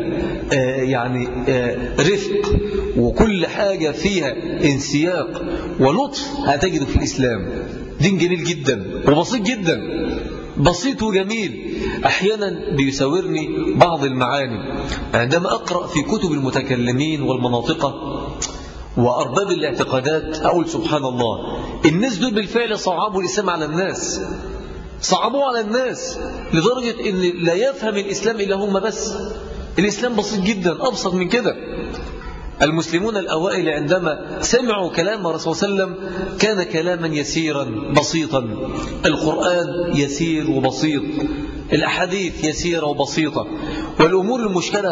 رفق، وكل حاجة فيها انسياق ولطف هتجده في الإسلام. دين جميل جدا وبسيط جدا، بسيط وجميل. أحيانا بيساورني بعض المعاني عندما أقرأ في كتب المتكلمين والمناطقة وأرباب الاعتقادات، أقول سبحان الله، الناس دول بالفعل صعبوا الإسلام على الناس، صعبوه على الناس لدرجة أن لا يفهم الإسلام إلا هم بس. الإسلام بسيط جدا، أبسط من كده. المسلمون الأوائل عندما سمعوا كلام الرسول صلى الله عليه وسلم كان كلاما يسيرا بسيطا. القرآن يسير وبسيط، الأحاديث يسيرة وبسيطة، والأمور المشكلة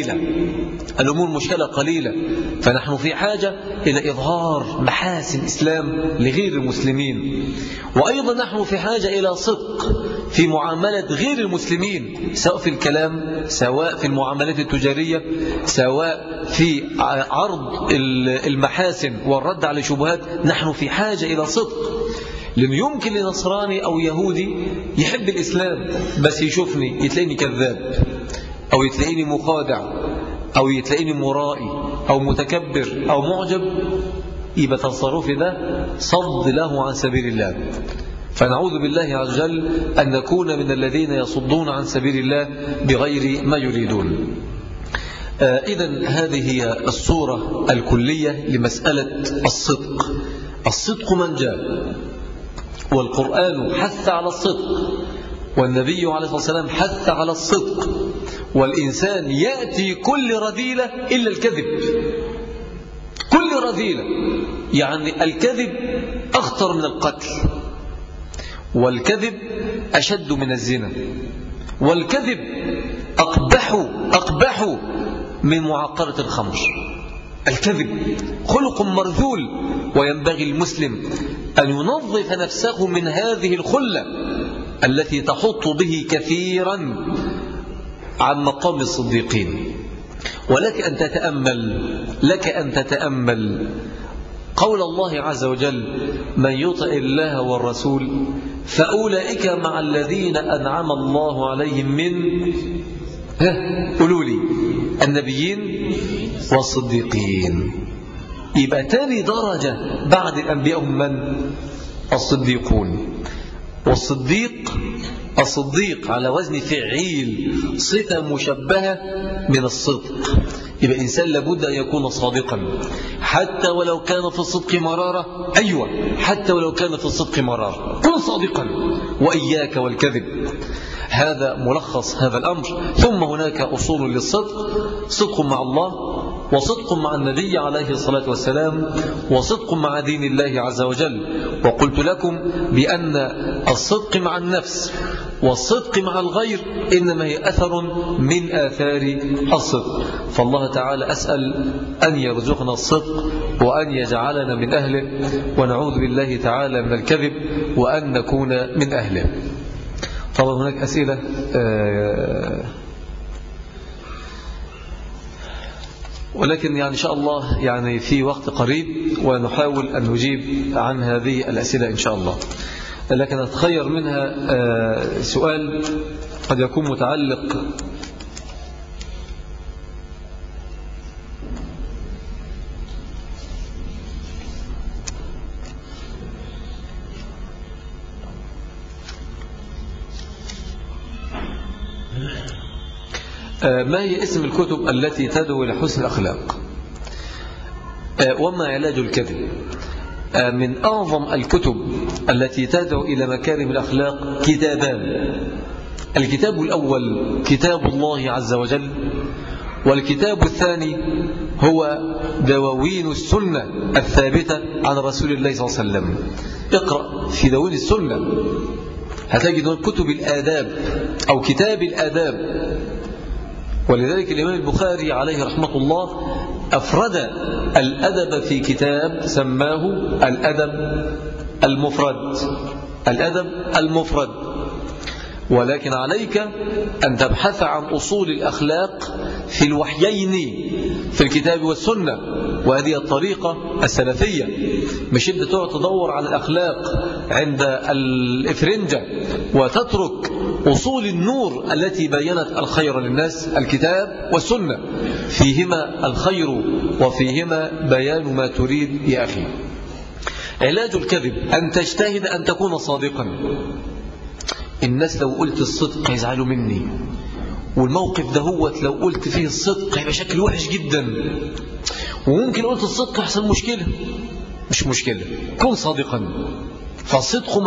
قليلة. فنحن في حاجة إلى إظهار محاسن الإسلام لغير المسلمين، وأيضا نحن في حاجة إلى صدق في معاملة غير المسلمين، سواء في الكلام، سواء في المعاملات التجارية، سواء في عرض المحاسن والرد على الشبهات. نحن في حاجة إلى صدق، لأن يمكن لنصراني أو يهودي يحب الإسلام بس يشوفني يتلاقيني كذاب، أو يتلاقيني مخادع، أو يتلاقيني مرائي أو متكبر أو معجب، يبقى تصرفي ده صد له عن سبيل الله. فنعوذ بالله عز وجل أن نكون من الذين يصدون عن سبيل الله بغير ما يريدون. إذن هذه هي الصورة الكلية لمسألة الصدق. الصدق من جاء، والقرآن حث على الصدق، والنبي عليه الصلاة والسلام حث على الصدق، والإنسان يأتي كل رذيلة إلا الكذب. كل رذيلة، يعني الكذب أخطر من القتل، والكذب أشد من الزنا، والكذب أقبح من معقرة الخمر. الكذب خلق مرذول، وينبغي المسلم أن ينظف نفسه من هذه الخلة التي تحط به كثيرا عن مقام الصديقين. ولك أن تتأمل قول الله عز وجل: من يطع الله والرسول فأولئك مع الذين أنعم الله عليهم من قولوا لي النبيين والصديقين. يبقى تاني درجة بعد الأنبياء هم من؟ الصديقون. الصديق على وزن فعيل، صفة مشبهة من الصدق. يبقى الإنسان لابد أن يكون صادقا حتى ولو كان في الصدق مرارة. أيوة، حتى ولو كان في الصدق مرارة كن صادقا، وإياك والكذب. هذا ملخص هذا الأمر. ثم هناك أصول للصدق: صدق مع الله، وصدق مع النبي عليه الصلاة والسلام، وصدق مع دين الله عز وجل. وقلت لكم بأن الصدق مع النفس والصدق مع الغير إنما هي أثر من آثار الصدق. فالله تعالى أسأل أن يرزقنا الصدق وأن يجعلنا من أهله، ونعوذ بالله تعالى من الكذب وأن نكون من أهله. طبعا هناك أسئلة ولكن يعني إن شاء الله يعني في وقت قريب ونحاول أن نجيب عن هذه الأسئلة إن شاء الله. لكن أتخير منها سؤال قد يكون متعلق ما هي اسم الكتب التي تدعو إلى حسن الأخلاق، وما علاج الكذب؟ من أعظم الكتب التي تدعو إلى مكارم الأخلاق كتابان: الكتاب الأول كتاب الله عز وجل، والكتاب الثاني هو دواوين السنة الثابتة عن رسول الله صلى الله عليه وسلم. اقرأ في دواوين السنة هتجد كتب الآداب أو كتاب الآداب. ولذلك الإمام البخاري عليه رحمة الله أفرد الأدب في كتاب سماه الأدب المفرد. ولكن عليك أن تبحث عن أصول الأخلاق في الوحيين في الكتاب والسنة، وهذه الطريقة السلفية. مش أنت تقعد تدور على الأخلاق عند الإفرنجة وتترك أصول النور التي بينت الخير للناس. الكتاب والسنة فيهما الخير وفيهما بيان ما تريد يا أخي. علاج الكذب أن تجتهد أن تكون صادقا. الناس لو قلت الصدق هيزعلوا مني، والموقف ده هو لو قلت فيه الصدق هيبقى شكل وحش جدا، وممكن قلت الصدق يحصل مشكلة. مش مشكلة، كن صادقا، فالصدق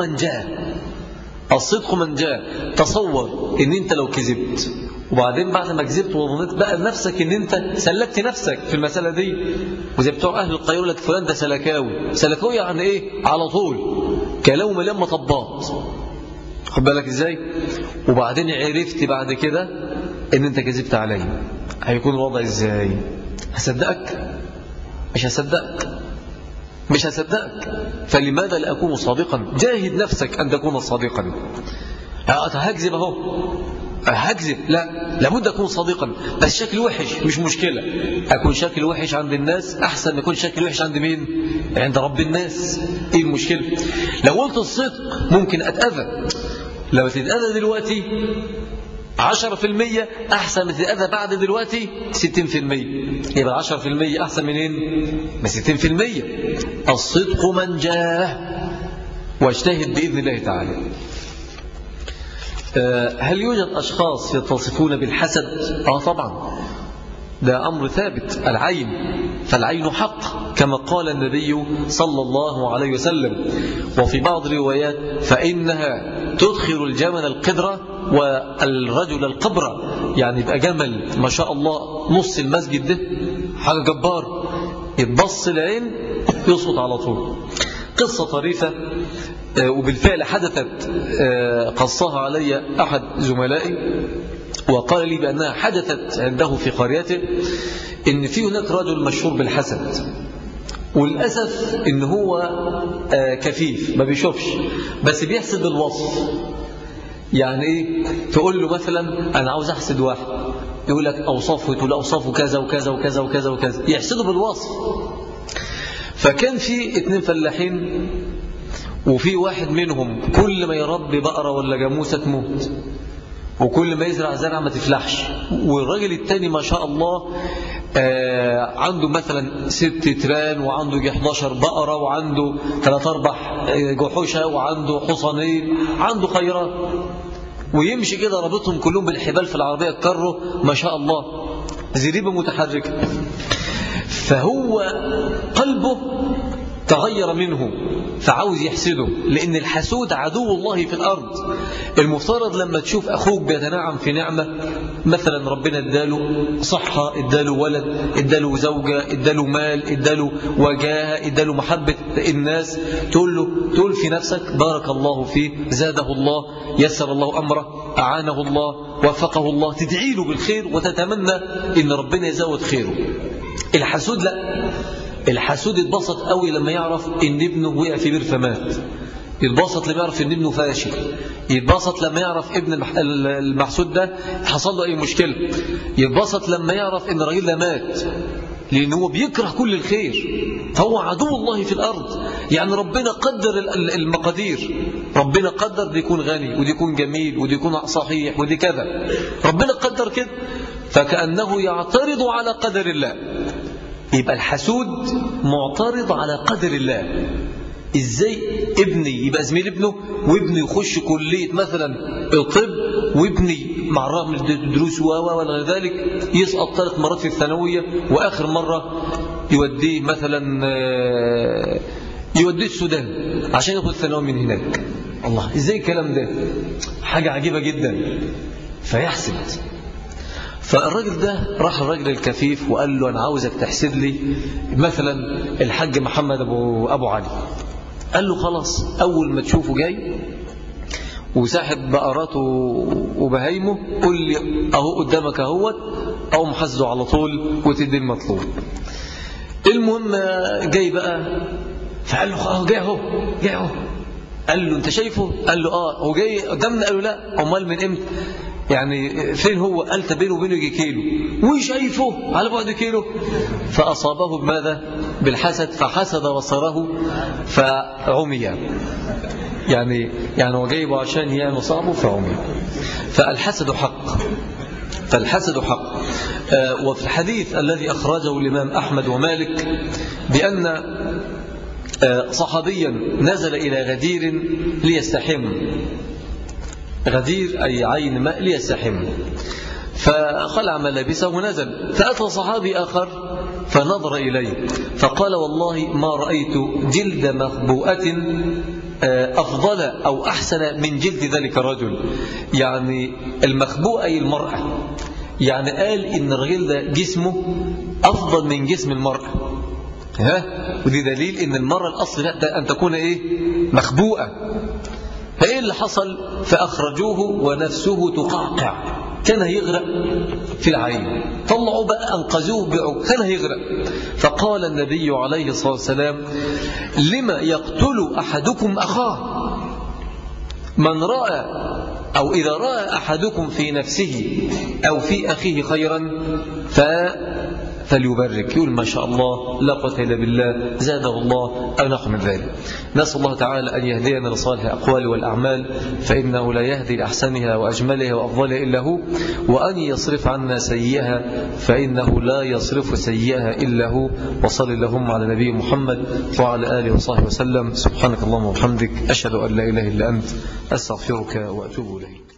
من جاء. تصور ان انت لو كذبت وبعدين بعد ما كذبت وظنيت بقى نفسك ان انت سلكت نفسك في المسألة دي، وزي بتوع اهل القيروة لك فلان ده سلكاوي يعني ايه؟ على طول كلام مليان مطبات. خد بالك ازاي؟ وبعدين عرفت بعد كده ان انت كذبت علي، هيكون الوضع ازاي؟ هصدقك؟ مش هصدقك. فلماذا لا أكون صادقا؟ جاهد نفسك أن تكون صادقا. هكذب هكذب، لا، لابد أكون صادقا، بس شكل وحش مش مشكلة. أكون شكل وحش عند الناس أحسن من يكون شكل وحش عند مين؟ عند رب الناس. إيه المشكلة؟ لو قلت الصدق ممكن أتأذى. لو تتأذى دلوقتي 10% أحسن من تتأذى بعد دلوقتي 60%. يبقى 10% أحسن منين؟ من 60%. الصدق من جاه، واجتهد بإذن الله تعالى. هل يوجد أشخاص يتصفون بالحسد؟ طبعا، ده أمر ثابت. فالعين حق كما قال النبي صلى الله عليه وسلم. وفي بعض الروايات فإنها تدخل الجمل القدرة والرجل القبرة، يعني يبقى جمل ما شاء الله نص المسجد ده حاجة جبار، يتبص العين يسقط على طول. قصة طريفة وبالفعل حدثت، قصها علي أحد زملائي وقال لي بأنها حدثت عنده في قريته. إن في هناك رجل مشهور بالحسد، والأسف إن هو كفيف ما بيشوفش، بس بيحسد بالوصف. يعني إيه؟ تقول له مثلا أنا عاوز أحسد واحد، يقول لك أوصافه، تقول أوصافه كذا وكذا وكذا وكذا وكذا، يحسده بالوصف. فكان في 2 فلاحين، وفي واحد منهم كل ما يربي بقرة ولا جاموسة تموت، وكل ما يزرع زرع ما تفلحش. والراجل التاني ما شاء الله عنده مثلا 6 تران وعنده 11 بقرة وعنده 3-4 جحوشة وعنده حصانين، عنده خيرات، ويمشي كده رابطهم كلهم بالحبال في العربية الكرة ما شاء الله، زريبة متحركة. فهو قلبه تغير منه فعاوز يحسده، لأن الحسود عدو الله في الأرض. المفترض لما تشوف أخوك بيتنعم في نعمة، مثلا ربنا اداله صحة، اداله ولد، اداله زوجة، اداله مال، اداله وجاهة، اداله محبة الناس، تقول في نفسك بارك الله فيه، زاده الله، يسر الله أمره، أعانه الله، وفقه الله، تدعي له بالخير وتتمنى إن ربنا يزود خيره. الحسود لا، الحسود يتبسط قوي لما يعرف ان ابنه وقع في بير فمات، يتبسط لما يعرف ان ابنه فاشل، يتبسط لما يعرف ابن المحسود ده حصل له اي مشكله، يتبسط لما يعرف ان الراجل ده مات، لأنه هو بيكره كل الخير، فهو عدو الله في الأرض. يعني ربنا قدر المقادير، ربنا قدر دي يكون غني ودي يكون جميل ودي يكون صحيح ودي كذا، ربنا قدر كده، فكأنه يعترض على قدر الله. يبقى الحسود معترض على قدر الله. ازاي ابني يبقى زميل ابنه، وابني يخش كلية مثلا الطب، وابني مع الرغم من الدروس وغير ذلك يسقط 3 مرات في الثانوية، وآخر مرة يوديه مثلا يوديه السودان عشان ياخد الثانوية من هناك. الله، ازاي الكلام ده؟ حاجة عجيبة جدا. فيحسد. فالراجل ده راح الراجل الكفيف وقال له أنا عاوزك تحسد لي مثلا الحاج محمد أبو علي. قال له خلاص، أول ما تشوفه جاي وساحب بقراته وبهايمه قل لي أهو قدامك أهوت، أو محسده على طول وتدي المطلوب. المهم جاي بقى، فقال له أهو جاي أهو جاي أهو. قال له أنت شايفه؟ قال له هو جاي قدامنا. قال له لا، أمال من إمتى؟ يعني فين هو؟ قال بينه وبينه يجي كيلو، وشايفه على بعد كيلو. فأصابه بماذا؟ بالحسد، فحسد بصره فعمي. يعني هو جايبه عشان يعني صعبه فعمي. فالحسد حق، فالحسد حق. وفي الحديث الذي أخرجه الإمام أحمد ومالك بأن صحابيا نزل إلى غدير ليستحم، غدير أي عين ماء ليستحم، فخلع ملابسه ونزل، فأتى صحابي آخر فنظر إليه فقال والله ما رأيت جلد مخبوءة أفضل أو أحسن من جلد ذلك الرجل. يعني المخبوءة أي المرأة، يعني قال إن الرجل ده جسمه أفضل من جسم المرأة. ودي دليل إن المرأة الأصل أن تكون مخبوءة. فإيه اللي حصل؟ فأخرجوه ونفسه تقعقع، كان يغرق في العين. طلعوا بقى أنقذوه كان يغرق. فقال النبي عليه الصلاة والسلام لما يقتل أحدكم أخاه؟ من رأى أو إذا رأى أحدكم في نفسه أو في أخيه خيرا فليبرك، يقول ما شاء الله لا قوة إلا بالله، زاده الله أو نحو من ذلك. نسأل الله تعالى أن يهدينا لصالح الأقوال والأعمال، فإنه لا يهدي لأحسنها وأجملها وأفضلها إلا هو، وأن يصرف عنا سيئها فإنه لا يصرف سيئها إلا هو. وصل اللهم على نبي محمد وعلى آله وصحبه وسلم. سبحانك اللهم وبحمدك، أشهد أن لا إله إلا أنت، أستغفرك وأتوب إليك.